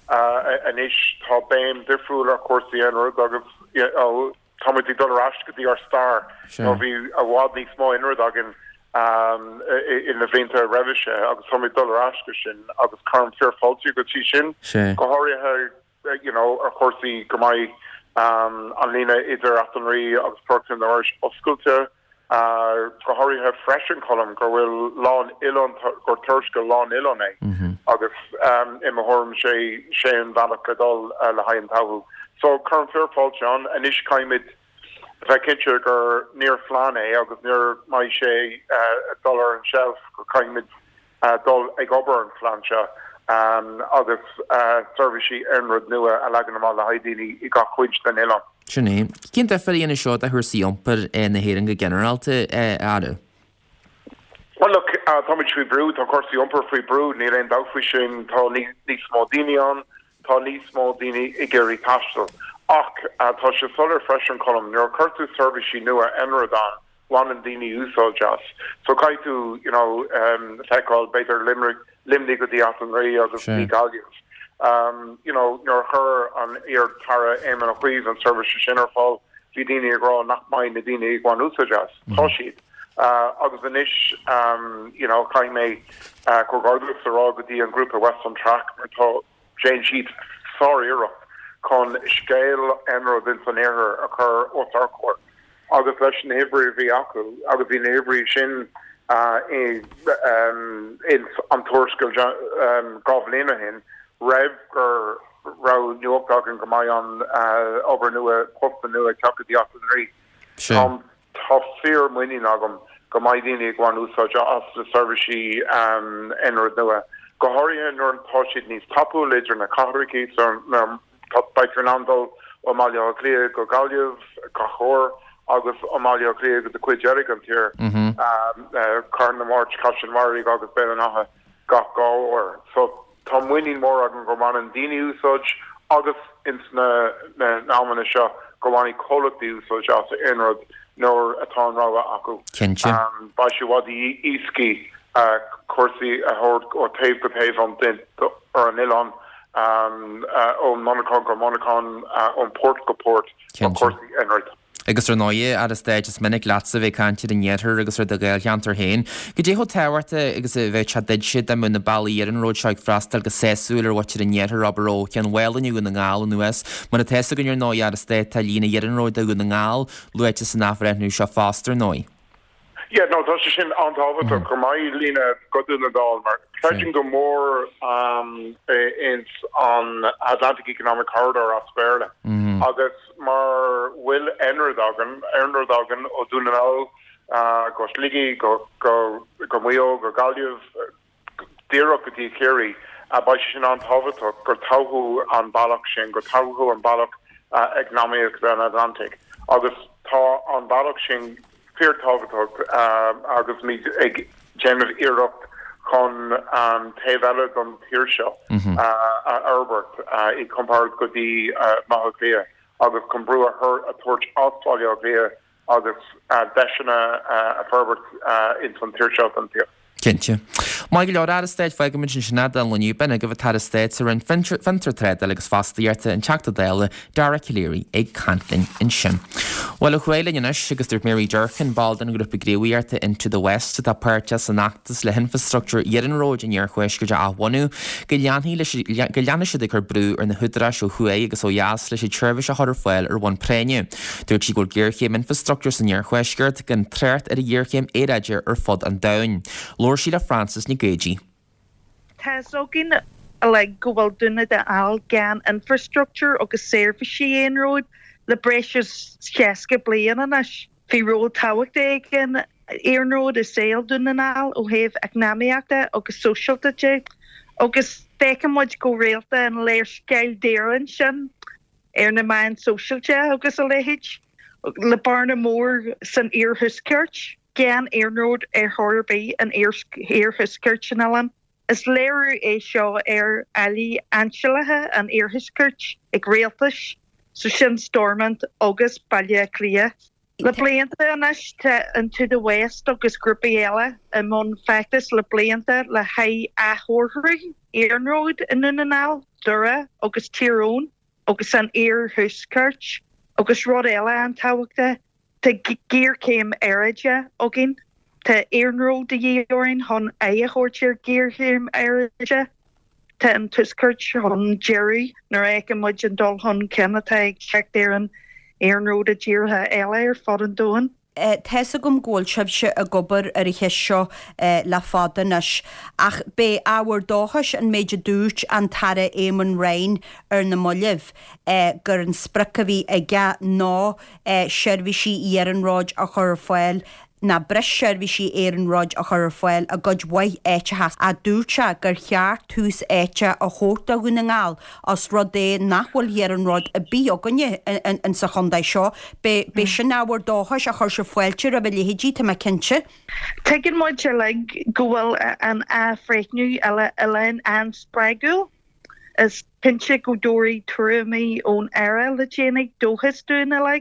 an is tá béim diffrúl ar corsi enrod agus Tommy dollar ashka di ar star no vi a wad ní smó enrod agin um in the winter revishe agus Tommy dollar ashka sin agus karm fair faulty go chi sin go hori ha you know ar corsi gomai um Alina either Athenry agus Perkin the Irish of Sculpture uh gohori have fresh in column go will lawn ilon or Turska lawn ilon agus um in mahorm she Shane Valakadol la hain tahu so current fair fault John and ish kaimid vakincher gur near flane agus near my she uh dollar and shelf kaimid uh dol ag ober and flancha um agus uh servicey enrod nua a lagan mal haidini I got quenched an ilon. Sinné, cinn a fer in a seo a thusaí omper in na héan go generalte ara. Well look, uh, Tommy Tree Brew, of course the umper free brew, near end outfishing, tá ní small dini on, tá ní small dini igeri tastel. Ach, uh, tá she solar fresh and column, near curtu service she knew a enrodan, one and dini uso just. So kaitu, you know, um, tekol better limerick, limnig of the Athenry, agus the Gallius. Um, you know, near her on ear Tara Eamon O'Queeve and service Shinnerfall, Vidini Agro, not mine, Nadini Iguan Usajas, Toshid. Uh, agus an ish, um, you know, Kaime, uh, Corgardus, the Rogadi and group of Western Track, Merto, Jane Sheet, sorry, con scale enro d'insonerer occur o sarkor. Agus leshin Hebrew viaku, agus in Hebrew shin, uh, in, um, in Antorskil, um, Govlina hin, Rev gur rau nuopdag and Gamayan, uh, over nua, Posta nua, Chaka di Athenry. Tom, tough fear winning agam, Gamaydini Guanu Soja, as the servicey, um, enro nua. Gohorian nor Toshid needs Tapu, Ledger, Nakahriki, so, um, by Fernando, Omalia Clear, Gogaliev, Kahor, August Omalia Clear, the Quid Jerrigan here, um, uh, Carna March, Cashin Mari, August Benanaha, Gakgo, or so. Tom winning more agan goman and dini usage August insna namanasha gomani kolati usage as enrod nor aton rawa aku um bashiwadi iski uh corsi a hord or tape to pave on din or an ilon um uh on monocon or monocon uh on port go port of corsi enrod. Agus ar nóie ar a stéid is minic latsa bheith cantir in nnéithir agus ar do gail cheantar hain. Go dé ho táhairta agus a bheith chadid siad am na bailí ar an róid seag freistal go séúil ar watir in nnéithir aber ó cean bhilaniu go na ngáil an nuas, mar na teasa gon ar nóie ar a stéid tá lína ar an róid a go na ngáil luite san áfraithnú seo fástar nói. Yeah, no, that's just in on top of it. Kermai Lena got in the doll mark. Pledging to more um in on Atlantic Economic Corridor of Sperla. August mar will Enrodagen, Enrodagen, O'Dunal, uh, go Sligi, go go go Mio, go Galiev, Dirokati Kerry, a Bashin on top of it, go Tauhu on Balak Shin, go Tauhu on Balak, uh, economic than Atlantic. August Ta on Balak Shin. Fear Tovatok, um, agus me ag general Iraq con um Tevela on Hirshaw, uh, Herbert, uh, I compared to the uh, Mahoglia, agus Cumbrewa her a torch Australia via agus uh, Deshana uh, Herbert uh, in some Hirshaw and here. Cinnte. Má go leor ar a stéid foiige min sin sinna an leniu ben a go bh tar a stéid ar an fintar tréad agus fastaíarta an teachta déile Dara Caliri ag cantlin in sin. Well a chuile inis agus dúirt Mary Durkin bald an grúpa gréíarta into the West tá páirte san nachtas le infrastructure Yerin Road in ar chuis go ahhaú go leanna si ag chu brú ar na hudra seo chué agus ó jaas leis sé trefis a thoir foiil ar bhain préine. Dúirt si go ggéirchéim infrastructure san ar chuisgurt gan tréirt ar a dhéirchéim éidir ar fod an dain. Lord Sheila Francis Nigeji. Tasogin like go well done the al gan infrastructure or service road the precious cheska blian and Bhí ról táhacht éigean éarnród is saoil dúnanáil ó thaobh eacnamaíochta agus socialta te, agus fécam muid go réalta an léir sceil déireann sin ar na main socialte agus a léhéid le barna mór san Iarthusceirt, gan éarnród ar Thorabí an Iarthusceirt sin allan. Is léirú é seo ar ealaí ansealathe an Iarthusceirt ag réaltas, so sin Stormont agus Baile Clia. Le blianta anis an to the west agus grúpa eile an món fetas le blianta le haid athorthaí éarnród in Nunanáil, Dura agus Tyrone agus an Iarthusceirt agus rud eile an táhachta tá géar céim airide agin tá éarnród de dhéorainn hon é a chóirtear géar céim airide tá an Tusceirt hon Jerry nar ag an muid an dul hon cena tá ag check there an éarnród a ddíortha eile ar fad an dóin. Thes a gom ggóilsebh se a gobar ar i seo le fadanas ach bé áhar dóchas an méidir dúirt an tara éman rain ar na mollibh gur an spracha bhí ige ná seirbhísí éaranráid a chur foiil na bres seirbhísí éaranráid a chur foiil a god waith éite has a dúirte gur cheart tús éite a chóta gúna ngáil as rud é nachhfuil éaranráid a bí aganne an sa chundaid seo be sin áhar dóchas a chur se foiiltear a bheith léhéidí tá cinse. Tegan muid se le gohfuil an a fréicnú eile eile an spregul is pinse go dóirí tuairmí ón aire le déananig dóchas dúna le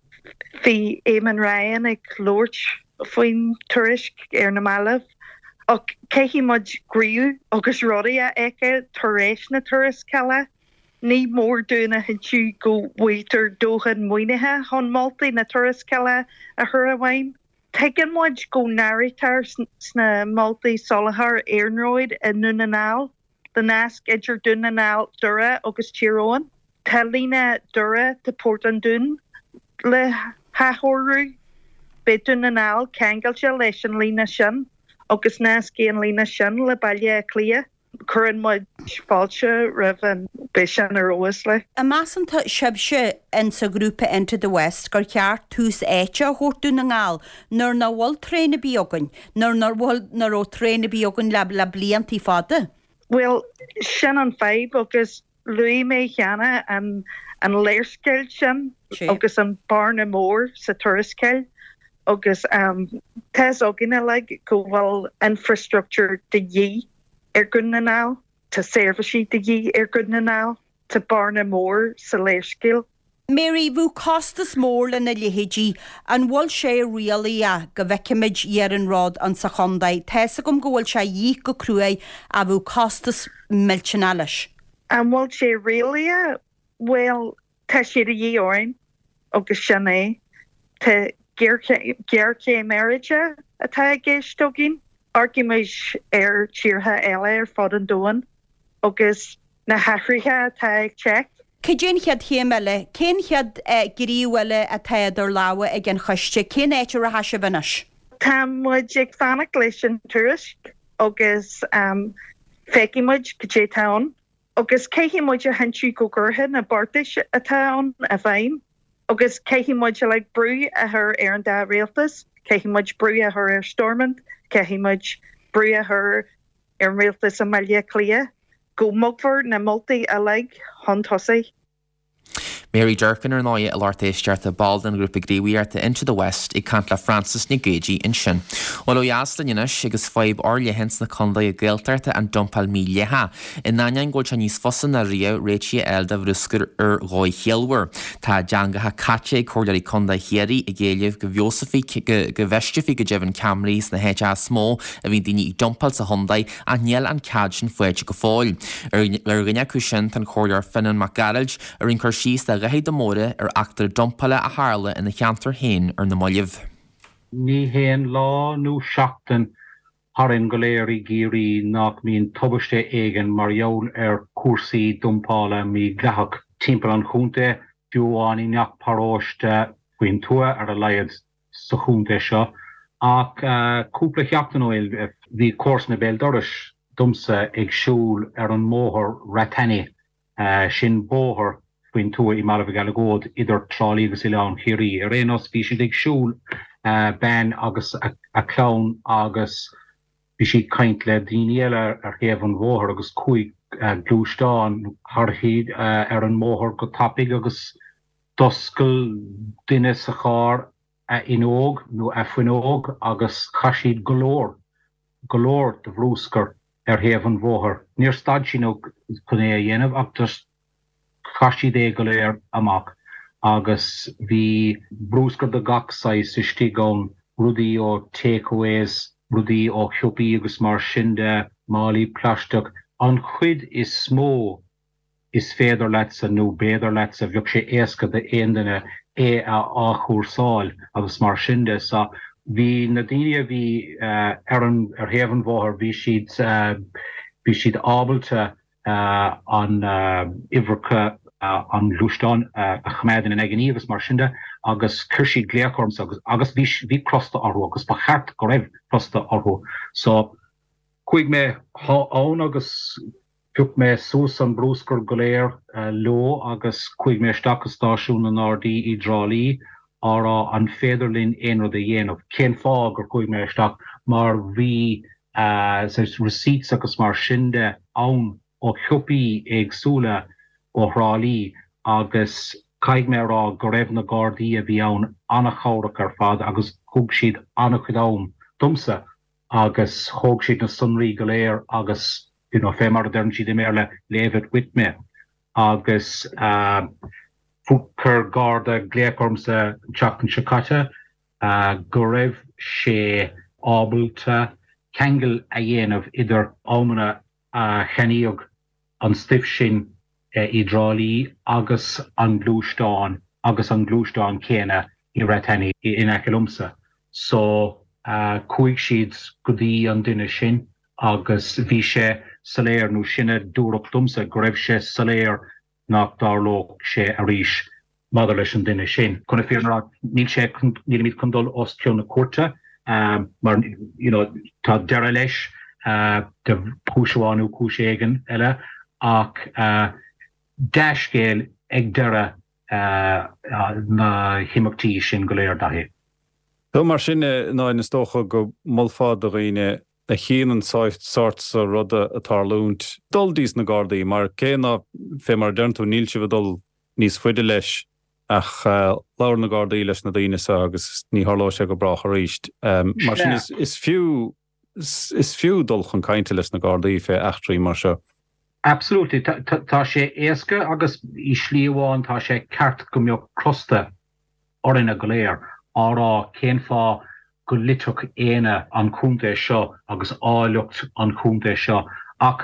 hí éman Ryan ag lóirt faoin tuairisc ar na maileh ach céhí muid gríú agus rudaí a aice taréis na tuairisceile ní mór dúna hinú go bhhuitar dóchan muoinethe hon moltaí na tuairisceile a thur a bhain. Tegan muid go náiritar sna moltaí solachar éarnróid in Nunanáil the nasc idir Dunanáil Dura agus Tyrone tá lína Dura de Portland Dún le hathorú be Dunanáil ceangailte leis an lína sin agus nasc an lína sin le Baile Clia chuann muid fáilte raibh an be sin ar óas le. A measanta sebse in sa grúpa Into the West gur ceart tús éite a chót Dunanáil nar na bhfuil tréna bíogan nar nar bhfuil nar ó tréna bíogan le le bliantí fada. Well, sin an feib agus luí mé cheanna an an léirsceil sin agus an barna mór sa tuairisceil agus um, tes áginna le go bhfuil infrastructure de dhí ar Dunanáil, tá serviceí de dhí ar Dunanáil, tá barna mór sa léirsceil. Mary, bhú costas mór le na léhéidí an bhfuil sé rialaí a go bhheicimiid éaranrád an sa chundaid, tes a gom go bhfuil sé dhí go cruaigh a bhú costas miltin eilais. An bhfuil sé rialaí a well tá siad a dhéorainn agus sin é tá géircé marriage atá géistógin arguméis ar tíortha eile ar fad an dóin agus na hathruithe atá ag check. Céidirn chead chéimeile, cén chead gríomhile a taidir láha ag an choiste, cén éitir a hasise bhanas? Tá muid ag fannach leis an tuairisc agus um, féici muid go dté tán agus céhí muid a henú go gurtha na bartais a tán a bhain agus céhí muid le brú a thur ar an dá réaltas, céhí muid brú a thur ar Stormont, céhí muid brú a thur ar an réaltas a Baile Clia, go mugfar na moltaí a le hon tosaí. Mary Durkin ar náide a láirtéisteart a baldan grúpa gríomhaíarta Into the West i cant le Francis na Gagey in sin. Bhil ó dheasla inis agus fáib orla hens na condaí a ggéiltarta an dumpal mí letha. I náinean ggóil se níos fosan na rio réití eilda bhrúscar ar ghói chéalhar. Tá deangatha caite cóirdaí condaí chéirí i ggéileh go bheosaí go bheistefií go deimhan camrís na héite smó a bhín daoine ag dumpal sa hondaid a níl an cad sin foiide go fáil. Ar rinne acu sin tan cóirdear Finan McGarrage ar in chuirsí a gahéad amóra ar achtar dumpala a hála ina cheantar hain ar na mollibh. Ní héan lá nó seachtain harin go léir i géirí nach mín tubaiste éigen mar jaol ar cuasaí dumpála mí gahach timpeall an chúnta fiúáin i neach paráiste faoin tua ar a leiad sa chúnta seo ach cúpla cheachtain óil bhí cós na béal doris dumsa ag siúl ar an móthir Ratani sin bóthir buin tú i mar gal gód idir trolí agus i leán chií. A rénos bhí si ag siúl ben agus a clown agus bhí si kaint le daine ar chéh an bmhóthir agus chuig glúisteán thorthaíd ar an móthir go tapig agus doscail duine sa chár in óg nó a fuin óg agus chaisiad golóir golóir de bhrúscar ar chéh an bmhóthir. Níor stad sin ó chun é a dhéanamh ach dus chaisiad é go léir amach agus bhí brúscar de gachsáis istí gón rudaí ó takeaways, rudaí ó chiúpaí agus mar sinnde málaí pláisteach. An chuid is smó is féidir lesa nó béidir lesa bheadh sé éasca de aon duine é a áchúrsáil agus mar sinnde sa bhí na daine bhí ar an ar chéh an bmhóthir bhí siad bhí siad ábailte an ihreacha an glúisteán a chméidir in aigení agus mar sinnde agus chuirsí gléachorms agus agus bhí bhí crosta orthú agus ba cheart go raibh crosta orthú. So chuig mé ann agus Tuk me sús an brúscar go léir lo agus chuig mé stachastáisiún an R D I drálí árá an féidirlinn éon rud a dhéanamh. Cén fá gur chuig mé stach mar bhí receipts agus mar sinnde ann ó chiúpaí agsúla ó thrálí agus caiig mé rá go raibh na Gardaí a bhí ann annach chomhdach ar fad agus thug siad annach chud ann dumsa agus thug siad na sunraí go léir agus you know, fé mar dern siad méle levet wit me agus uh, fúcur garda gléachormsa teachtain sicate uh, go raibh sé ábalta kegel a dhéanamh idir ámana uh, cheníog an stiff sin uh, i drálí agus an glúisteán agus an glúisteán céine i réithenní in ecelumsa. So uh, chuig siad godaí an duine sin agus bhí sé saléir nó sinne dúach dumsa go raibh sé saléir nach darlóg sé a ríis madar leis an duine sin. Chuna fearna níl sé níl míad chundul os ceanna cuarta um, mar you know, tá deire leis uh, de chúiseáinú cúiséigen eile ach uh, deiscéal ag deire uh, uh, na himachtaí sin go léir dahé. Tá mar sinne ná na stócha go molfád a riine a chéan sáit sort sa rudda a tarlúnt. Dul dís na Gardaí, mar céna fé mar dernú níl si bhdul níos fuide leis ach uh, lair na Gardaí leis na daine sa agus ní tharló sé go brach a ríist. Um, mar sin is, is fiú is, is fiú dul chun cainte leis na Gardaí fé achtraí mar seo. Absolutely. Tá sé éasca agus i slíomháin tá sé ceart go mbeadh crosta orina go léir árá cén fá go litach éine an cúnta seo agus áileacht an cúnta seo ach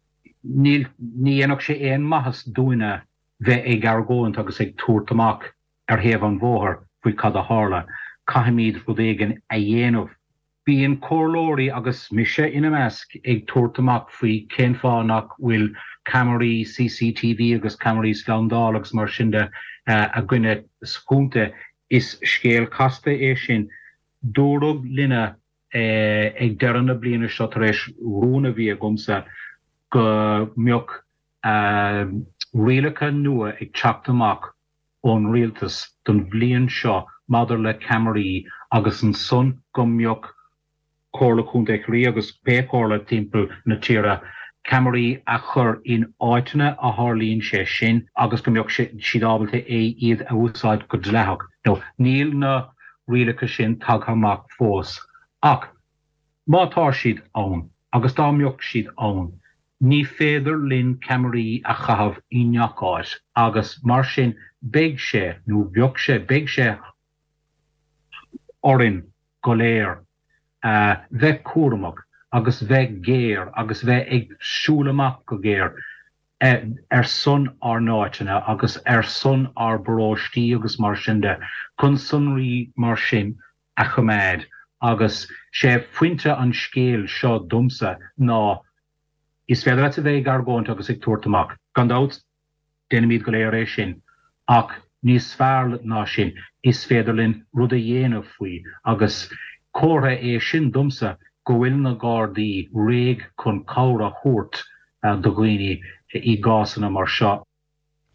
ní dhéanach sé éon maithas dúine bheith ag argóint agus ag túirtamach ar thaobh an bmhóthir faoi cad a tharla caiimiad rud éigean a dhéanamh. Bíonn cóirlóirí agus mise ina measc ag túirtamach faoi cén fá nach bhfuil cameraí C C T V agus cameraí slandáil agus mar sinnde uh, a gcuine scúnta is scéal casta é sin. Dúrug linne eh, ag deranna bliana seo tar éis rúna bhí a gomsa go mbeadh uh, rialacha nua ag teachtamach ón rialtas don bblion seo madidir le cameraí agus an son go mbeadh cóirla chunta ag rí agus pécóirla timpeall na tíre cameraí a chur in áiteanna a tharlíonn sé sin agus go mbeadh siad ábalta é iad a úsáid go dleach. No, níl na rialacha sin taghamach fós. Ach, má tá siad ann, agus dá mbeadh siad ann. Ní féidir linn cameraí a chahabh i neacháis, agus mar sin beag sé, nó bheadh sé, beag sé orin go léir, uh, bheith cuaramach, agus bheith géir, agus bheith ag siúlamach go géir, uh, ar son ar náitina, agus ar son ar bróistí agus mar sinnde, chun sunraí mar sin a choméid, agus sé fuinte an scéal seo dumsa ná is féidir a bheith argóint agus ag túirtamach. Gandát déana míad go léir é sin, ach níos fearr ná sin is féidir linn rud a dhéanamh faoi, agus córa é sin dumsa go bhfuil na Gardaí réig chun cabhra thuairt uh, do dhaoine i gásanna mar seo.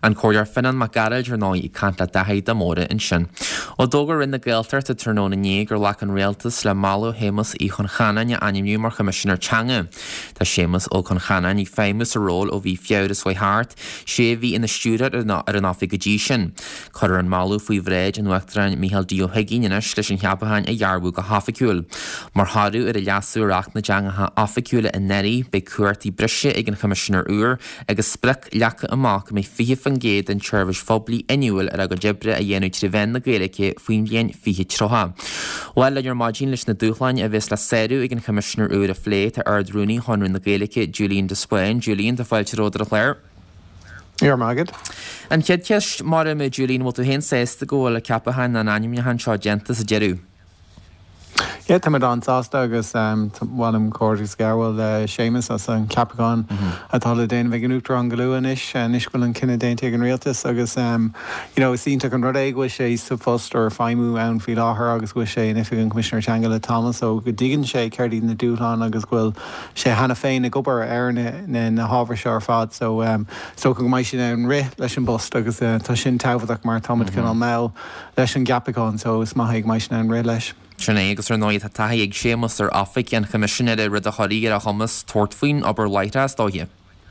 An cóir finan má garage ar ná I cantla dahaid amóra in sin. O dógur rin na gaeltar ta turnóna ní gur lach an réaltas le málu hémas I chun chana ni animniú mar Commissioner Changa. Tá sémas ó chun chana ní féimus a ról ó bhí fiaudas foi hart, sé bhí ina stúrad ar an áfi godí sin. Chur an málu faoi bhréid an uachtaran Michael Dio Higgin inis leis an cheapahain a dhearbú go hafaciúil. Mar hadú ar a leasú arach na deangatha afaciúla in neri be cuairtí brise ag an Commissioner úr agus spric leacha amach mé fihe fan géad an tuirvis fobli inúil ar a go dibre a dhéanú triven na gaelice faoin blian fihe troha. Weil le ar mágin leis na dúchlein a bheits le séú ag an Commissioner úr a phlé a ardrúní honrún na gaelice Julian de Spain, Julian de fáilte ródra chléir. Iar magad. An cead ceist mar me Julian mú tú hen sésta ggóil a ceapahain na animne han seo gentas a jeú. Yeah, tá an sásta agus bhim cóirgus gabhfuil sémas as an Capacán atá le déana bheith an útar an goúin is nisfuil an cinenne déinte an réaltas agus sínta an rud éhfuil sé sa fust ar feimú ann fao láthair agus bhfuil sé in an Commissioner Changa Thomas ó go dtígann sé ceirdí na dúláán agus bhfuil sé hena féin na gobar ar na hábhar se ar fad so so go maiid sin an ri leis an bost agus tá sin tahach mar tamid cin an mé leis an Capacán so is maithaigh maiid sin an ri leis. Sinné agus ar náid taí ag sémas ar Afric an Commissioner a rud a choí ar a chumas tuairtfuoin aber leitas dóthe.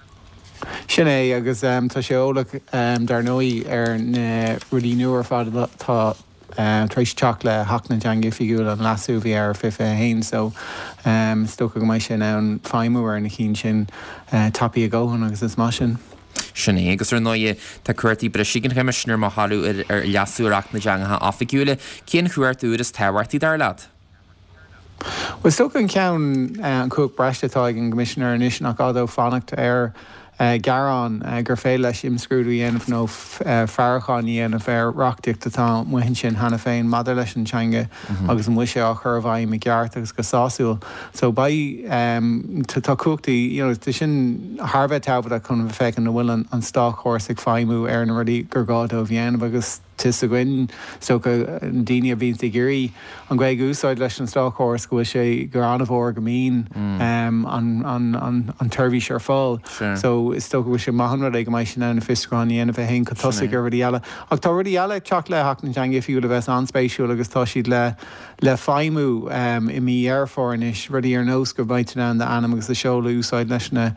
Sinné agus tá sé ólach dar nóí ar na rudí nuair fad tá trééis teach le hana teanga fiúil an lasú bhí ar fifa hain so sto go maiid sin an feimú ar na chin sin tapí a ggóhan agus is mar sin. Sinné agus ar nóie tá cuairtí breisigan Commissioner má halú ar leasúach na deangatha afaiciúla cén chuirt úr is táhairtí dar leat. Well sto an ceann an cúg breistetá an Commissioner inis nach gádó fannacht ar Garán gur fé leis imscrúdú dhéanamh nó fearcháin dhéanamh ar reachtaíocht atá muhin sin hena féin madidir leis an teanga agus an muise á chur bhaim i gceart agus go sáúil. So ba tá cuachtaí tu sin Harbheith tabhad a chun bh fécin na bhfuil an stá chóirsaigh feimú ar na ruí gur gádó bhéanamh agus tis a gin so go daine a bhíon gurí an gcuig úsáid leis an stá chóirs go sé gur anmhór go mín an turbhí ar fáil. So is sto go sé mahanra ag mai sin na fiscáin ana bheith hen tosa gur ruí eile. Ach tá ruí eile teach le hana teanga fiú le bheits anspéisiú agus tá siad le le feimú i mí airfáis rudí ar nós go bhaitena an anam agus a seola úsáid leis na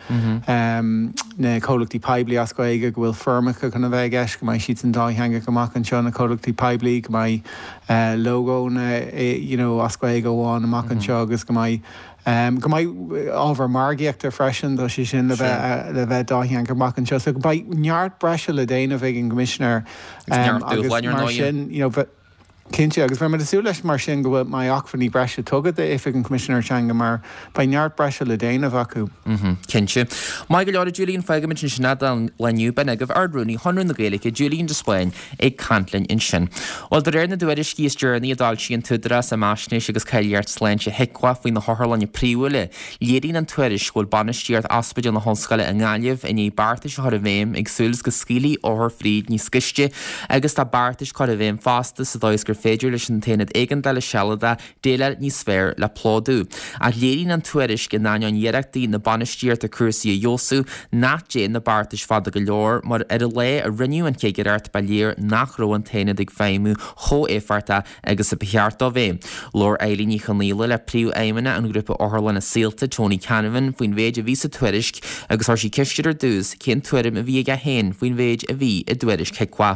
na cólachtaí peblií as go aige go bhfuil firmacha chuna bheith eis go mai siad an dáithanga goach an na cólachtaí peblií go mai logo na as go aige bháin amach an seo agus go mai Um, go mai ábhar margaíocht ar freisin dó sé sin le bheith le bheith dáithían go mac an seo. So go bhaid neart breise le déanamh ag an Commissioner agus mar sin Cinnte agus bhar mar asú leis mar sin go bhfuil mai achfaní breise tugad if an Commissioner Changa mar ba neart breise le déanamh acu. Cinnte. Mai go leir Julian feigimiid sin sinna an leniu ben agah ardrúní honrún na gaalacha Julian de Spain ag cantlainn in sin. Bhil de réir na dúidir scíos journey a dáil sí an tudras a máisnéis agus caiileart sléinte heicá faoin na thorlan príúile, léirín an tuairis ghfuil banistíart aspaid an na honscaile a ngáileh in é bartais chu a bhéim ag súls go scílí óthar fríd ní sciiste agus tá bartais chu a bhéim fásta sa dóis gur féidir leis an tainad éigen de le sealada déile ní sfér le plódú. A léirín an tuairis go náin dhéireachtaí na banistíart a cuasaí a Jósú nach dé na bartais fada go leor mar ar a lé a rinneú an céigeart ba léir nach ró an tainad ag féimú cho éfarta agus a beart á bhé. Lór élíní chaníile le príú éimena an grúpa orlan na síalta Tony Canavan faoin véid a ví sa tuairis agus ar sí ciistear dús cén tuairim a bhí a hen faoin véid a bhí a duairis ceicá.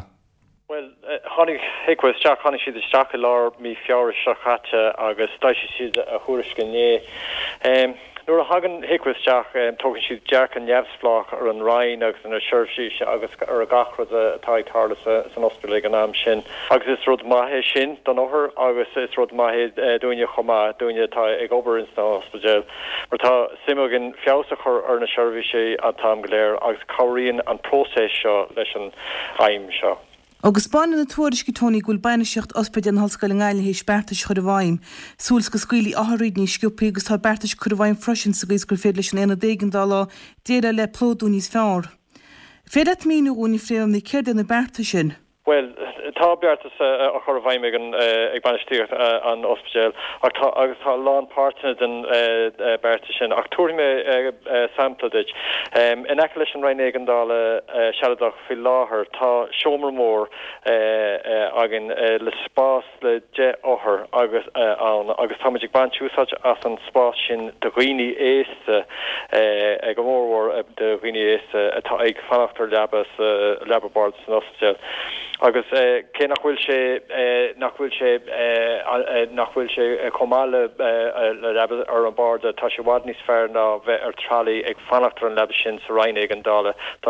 Honnig hicwas Jack honnig si de Jack lár mi fiar shachate agus sta si a huriskenné. Um, Nor a hagan hicwas Jack um, talking si Jack and Jevsblach ar an Rhein agus an a shirshi agus ar a gachra a tai tarlas san ospital an am sin. Agus is rod mahe sin don over agus is rod mahe doinja choma doinja tai ag ober in san hospital. Mar ta simogin fiausach ar na shirshi a tam galer agus kaurin an process seo leis an aim seo. Agus bán na tuairis go Tony gúil baine seocht ospaid an hallscoil an gáile hééis bertais chur a bhaim, súls go scuilí áthríd ní sciúpaí agus tá bertais chur a bhaim freisin sa gais gur féad leis an éana dégan dá déad le plódú níos fearr. Féad míú úní fréam na céir na berta sin. Well, tá beartas a chur bhaimig an ag banistíocht an ospidéal agus tá lán partner den bearta sin ach túirime samplaid. In eice leis an Rainéig an dála seadach fi láthair tá seomar mór agin le spás le de óthir agus an agus táid ag banúsáid as an spás sin de rií éiste ag go mórhór de rií éiste atá ag fanachtar lebas lebabard san ospidéal. Agus cé nachhfuil sé nachhfuil sé nachhfuil sé comáile le lebas ar an bard tá sé bhád níos fearr ná bheith ar tralaí ag fanachtar an lebas sin sa Rainéig an dála tá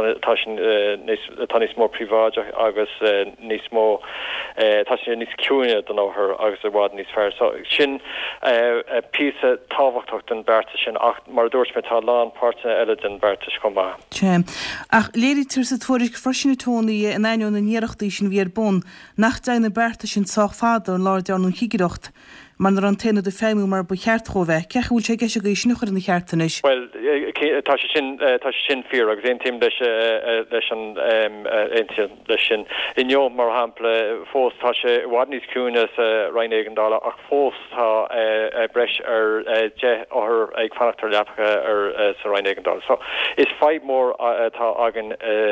níos mór príváide agus níos mó tá sé níos ciúine don áthir agus a bhád níos fearr. So sin písa táhachtach den bearta sin ach mar dúirt me tá lán páirtna eile den beartas chumá. Tse. Ach léirí tir sa tuairí freisinna tónaí an aine na níireachtaí sin bhíar bon nach daine bearta sin sách fada an láir dearnún hiigireacht man ar an téna de féimú mar bu cheartthó bheith. Ceach bhúil sé geise go snuchar na cheartanis? Well, tá sé sin tá sé sin fear agus ein tíim leis leis an leis sin inniu mar hampla fós tá sé bhád níos ciúne sa Rainéig an dála ach fós tá breis ar de áthir ag fanachtar leapcha ar sa Rainéig an dála. So is feib mór tá agan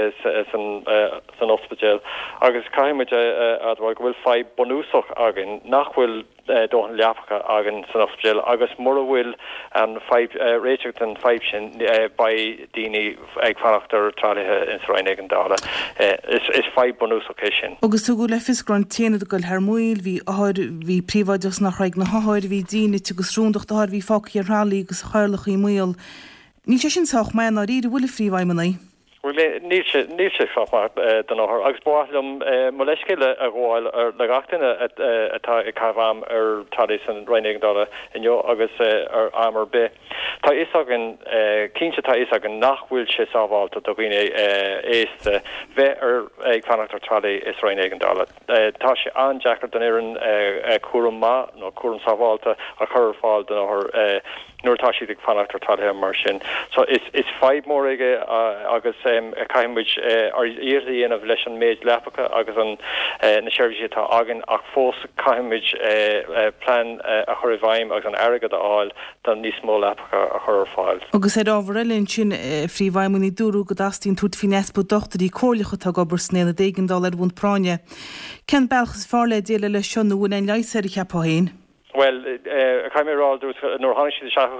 san ospidéal agus caiimiid a bhfuil bhfuil feib bonúsach agan nachhfuil dóhan leapcha agan san ospidéal agus mór bhfuil an réiteach an feib sin ba daoine ag fanachtar tráthaithe in sa Rainéig an dála. Is feib bonúsach é sin. Agus tú go le fisgrán téanad go hermúil hí áir hí príomhaideas nach raig na háir hí daoine tugus rúndacht áir hí fácií ar rálaí agus chairlach í muil. Ní sé sin sách me ná ríidir bhfuil fríomhhaimanaí. Níl sé fá den áthir agus bálumm mo leiscéile a gháil ar le gachtainine atá i cabham ar taréis an Rainéig an dála inniu agus ar amar be. Tá is agan cínse tá is agan nachhfuil sé sábháilta do bhíine éiste bheith ar ag fanachtar tralaí is Rainéig an dála. Tá sé andeachar den éan cuaram má nó cuaram sábháilta a chur fáil den áthir nuair tá siad ag fanachtar tralaithe mar sin. So is is feib mór aige agus caiimiid ar íordaíanamh leis an méid lepacha agus an na seirbhísí tá agan ach fós caiimiid plan a chur bhaim agus an airgad áil don níos mó lepacha a chur fáil. Agus é ábharlinn sin fríomhhaimí dúrú go dastín tút fin nespa dochtarí cóirlacha tá gobar snéna dégan dá ar bhaint práine. Ken belchas fála déile le seanú bhfuil an leiséir cheapáhéin? Well, caiimrá nóair tháinig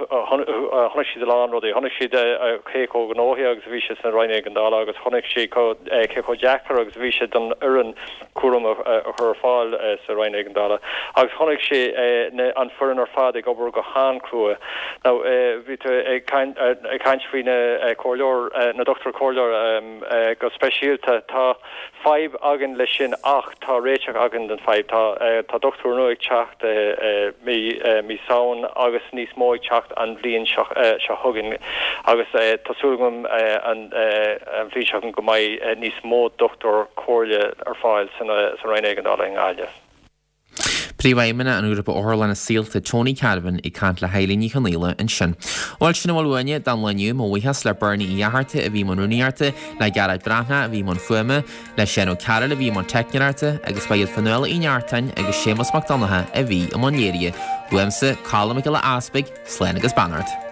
siad siad lán rudaí, tháinig siad chéó an óthaí agus bhí siad san Rainéig an dála agus tháinig siad chéó deachar agus bhí siad an uran cuaram a chur fáil sa Rainéig an dála. Agus tháinig siad an furan ar fad ag obair go hán crua. Now, bhí ag caint faoine cóirleor, na doctor cóirleor go speisialta tá feib agan lei sin ach tá réiteach agan den feib. Tá doctor nuaig teacht mi mi saon agus níos móig teacht an bblion se thugann agus tásúlagamm an bhríseach go mbeidh níos mó doctor cóirle ar fáil san Rainéig an dála in Gailge. Príomhhaimena an úrapa orla na síalta Tony Caravan i cant le hailíní chanéile an sin. Bháil sin bhhaine dan leniu má bhuihas le burnaí i dhearta a bhí man rúnaíarta le garad bratha a bhí man fuama le sin ó cara a bhí man teicnearta agus ba iad fanuile í neartain agus Séamus Macdonagh a bhí am an éiria. Buamsa cála le aspaig sléin agus bannart.